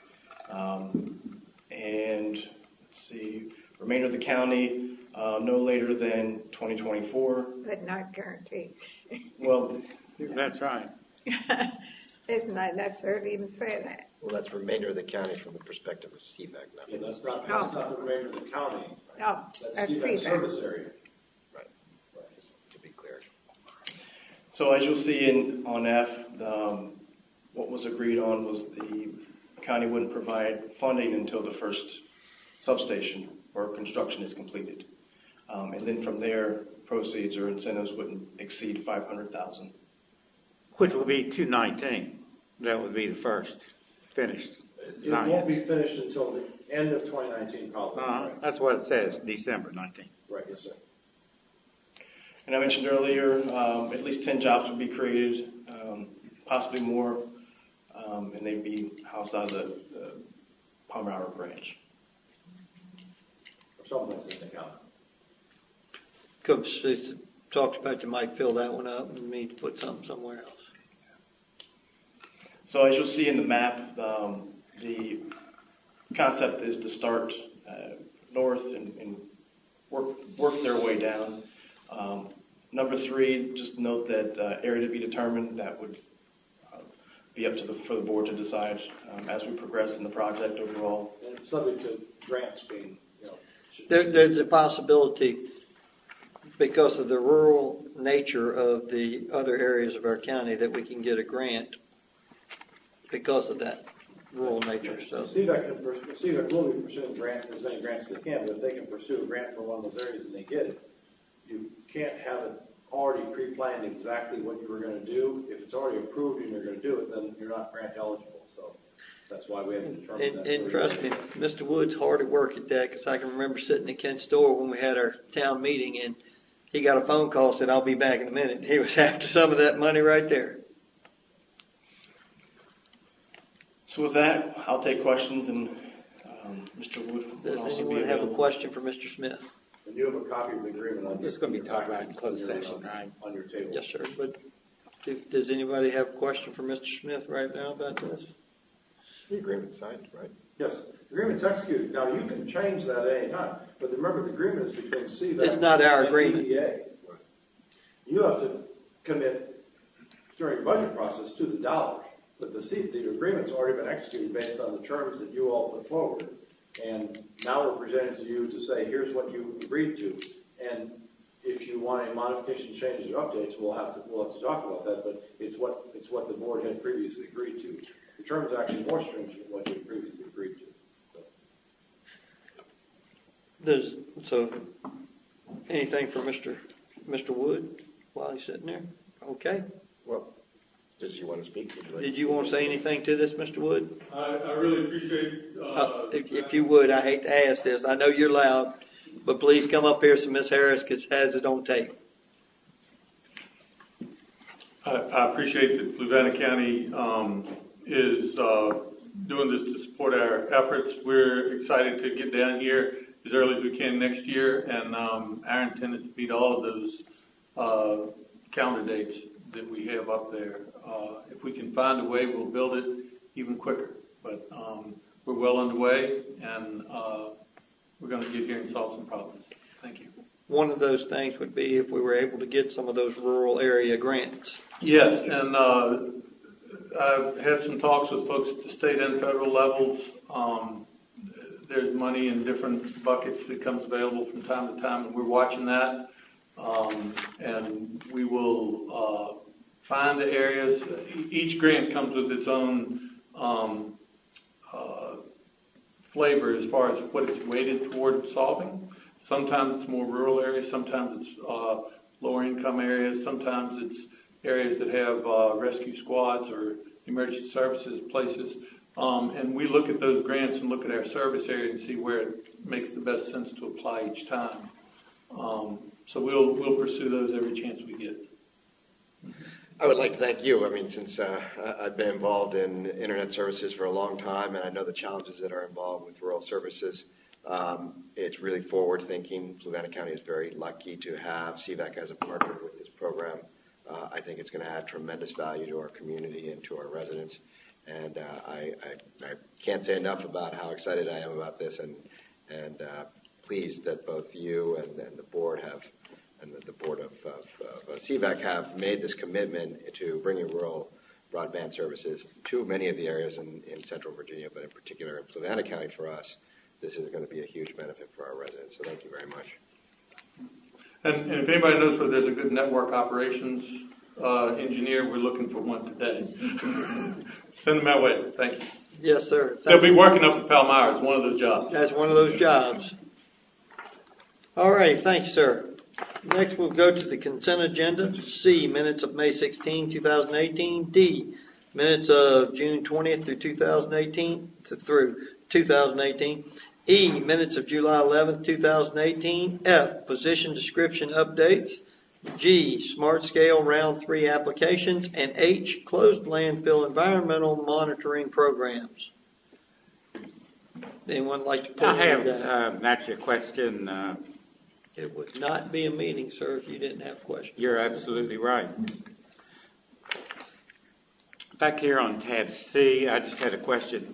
And let's see, remainder of the county, no later than 2024. But not guaranteed. Well, that's right. It's not necessary to even say that. Well, that's remainder of the county from the perspective of CVEC. Yeah, that's not the remainder of the county. No, That's CVEC service area. Right. Just to be clear. so as you'll see on F, what was agreed on was the county wouldn't provide funding until the first substation or construction is completed. And then from there, proceeds or incentives wouldn't exceed $500,000. Which will be 219. That would be the first finished. It won't be finished until the end of 2019, probably. Right. That's what it says, December 19. Right, yes, sir. And I mentioned earlier, at least 10 jobs would be created, possibly more, and they'd be housed out of the Palmer Hour branch. Or someplace in the county. Coach talked about you might fill that one up and need to put something somewhere else. So as you'll see in the map, the concept is to start north and work their way down. Number 3, just note that area to be determined. That would be up to for the board to decide as we progress in the project overall. And it's subject to grants being, There's a possibility, because of the rural nature of the other areas of our county, that we can get a grant because of that rural nature. So CVEC will be pursuing as many grants as they can, but if they can pursue a grant for one of those areas and they get it, you can't have it already pre-planned exactly what you were going to do. If it's already approved and you're going to do it, then you're not grant eligible. So that's why we have to determine that. And trust me, Mr. Wood's hard at work at that, because I can remember sitting in Kent's store when we had our town meeting, and he got a phone call, said, "I'll be back in a minute." He was after some of that money right there. So with that, I'll take questions, and Mr. Wood will Does also anyone be have a available. question for Mr. Smith? And you have a copy of the agreement on It's going to be talked about in closed session, right? On your table. Yes, sir. But does anybody have a question for Mr. Smith right now about this? The agreement's signed, right? Yes, the agreement's executed. Now, you can change that at any time, but remember, the agreement is between CVAC It's not our and agreement. EDA. You have to commit during the budget process to the dollars, but the agreement's already been executed based on the terms that you all put forward. And now we're presenting to you to say, here's what you agreed to. And if you want any modifications, changes, or updates, we'll have to talk about that, but it's what the board had previously agreed to. The terms are actually more stringent than what you previously agreed to. So, anything for Mr. Wood while he's sitting there? Okay. Well, did you want to speak? Did you want to say anything to this, Mr. Wood? I really appreciate. If you would, I hate to ask this. I know you're loud, but please come up here so Ms. Harris has it on tape. I appreciate that Fluvanna County is doing this to support our efforts. We're excited to get down here as early as we can next year, and our intent is to beat all of those calendar dates that we have up there. If we can find a way, we'll build it even quicker. But we're well underway, and we're going to get here and solve some problems. Thank you. One of those things would be if we were able to get some of those rural area grants. Yes, and I've had some talks with folks at the state and federal levels. There's money in different buckets that comes available from time to time, and we're watching that. And we will find the areas. Each grant comes with its own flavor as far as what it's weighted toward solving. Sometimes it's more rural areas, sometimes it's lower income areas, sometimes it's areas that have rescue squads or emergency services places. And we look at those grants and look at our service area and see where it makes the best sense to apply each time. So we'll pursue those every chance we get. I would like to thank you. I mean, since I've been involved in internet services for a long time, and I know the challenges that are involved with rural services, it's really forward-thinking. Fluvanna County is very lucky to have CVAC as a partner with this program. I think it's going to add tremendous value to our community and to our residents. And I can't say enough about how excited I am about this, and pleased that both you and the board have, and the board of CVAC have made this commitment to bringing rural broadband services to many of the areas in Central Virginia, but in particular in Fluvanna County for us. This is going to be a huge benefit for our residents, so thank you very much. And if anybody knows where there's a good network operations engineer, we're looking for one today. Send them our way. Thank you. Yes, sir. They'll be working up at Palmyra. It's one of those jobs. That's one of those jobs. All right, thank you, sir. Next, we'll go to the consent agenda. C, minutes of May 16, 2018. D, minutes of June 20th through 2018. E, minutes of July 11th, 2018. F, position description updates. G, smart scale round 3 applications. And H, closed landfill environmental monitoring programs. Anyone like to put I have actually a question. It would not be a meeting, sir, if you didn't have questions. You're absolutely right. Back here on tab C, I just had a question.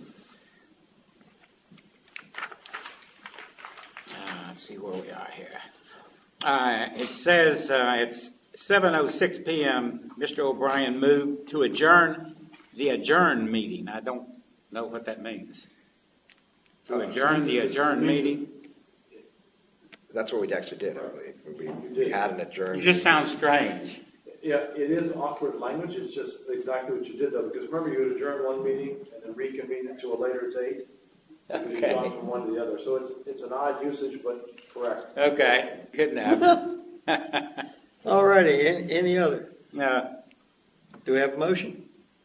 Let's see where we are here. It says it's 7:06 p.m. Mr. O'Brien moved to adjourn the adjourned meeting. I don't know what that means. To adjourn the adjourned meeting? That's what we actually did, I believe. We had an adjourned. It just sounds strange. Yeah, it is awkward language. It's just exactly what you did, though, because remember you had adjourned one meeting and then reconvened it to a later date. Okay. You've gone from one to the other. So it's an odd usage, but correct. Okay, good enough. All righty, any other? No. Do we have a motion?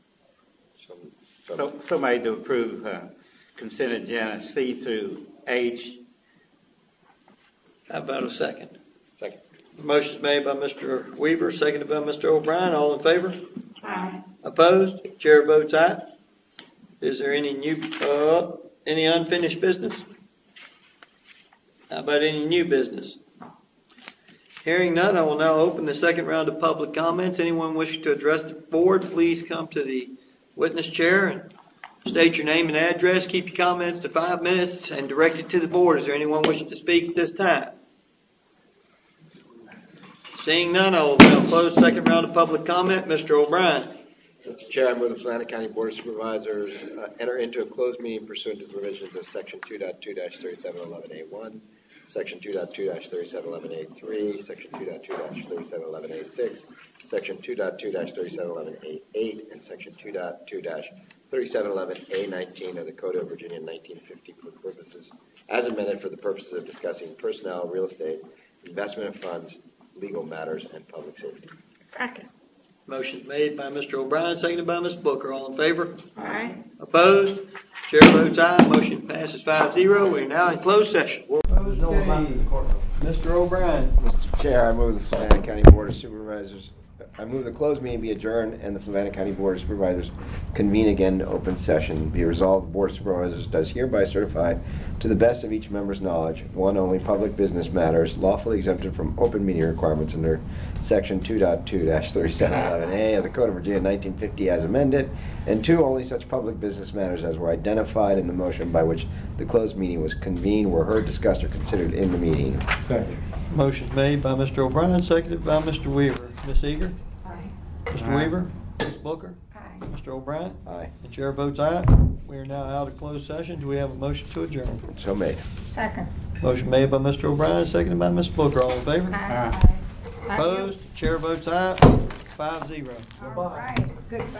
Somebody to approve consent agenda C through H. How about a second? Second. The motion is made by Mr. Weaver, seconded by Mr. O'Brien. All in favor? Aye. Opposed? Chair votes aye. Is there any any unfinished business? How about any new business? Hearing none, I will now open the second round of public comments. Anyone wishing to address the board, please come to the witness chair and State your name and address. Keep your comments to 5 minutes and direct it to the board. Is there anyone wishing to speak at this time? Seeing none, I will now close second round of public comment. Mr. O'Brien. Mr. Chair, I move the Fluvanna County Board of Supervisors enter into a closed meeting pursuant to the provisions of Section 2.2-3711A1, Section 2.2-3711A3, Section 2.2-3711A6, Section 2.2-3711A8, and Section 2.2-3711A19 of the Code of Virginia 1950 for purposes, as amended for the purposes of discussing personnel, real estate, investment of funds, legal matters, and public safety. Second. Motion made by Mr. O'Brien, seconded by Ms. Booker. All in favor? Aye. Opposed? Chair votes aye. Motion passes 5-0. We are now in closed session. Mr. O'Brien. Mr. Chair, I move the Fluvanna County Board of Supervisors. I move the closed meeting be adjourned and the Fluvanna County Board of Supervisors convene again to open session. Be resolved, the Board of Supervisors does hereby certify to the best of each member's knowledge, one, only public business matters lawfully exempted from open meeting requirements under Section 2.2-3711A of the Code of Virginia 1950 as amended, and two, only such public business matters as were identified in the motion by which the closed meeting was convened were heard, discussed, or considered in the meeting. Second. Motion made by Mr. O'Brien, seconded by Mr. Weaver. Ms. Eager? Aye. Mr. Weaver? Ms. Booker? Aye. Mr. O'Brien? Aye. The chair votes aye. We are now out of closed session. Do we have a motion to adjourn? So made. Second. Motion made by Mr. O'Brien, seconded by Ms. Booker. All in favor? Aye. Opposed? Chair votes aye. 5-0. All right. Goodbye.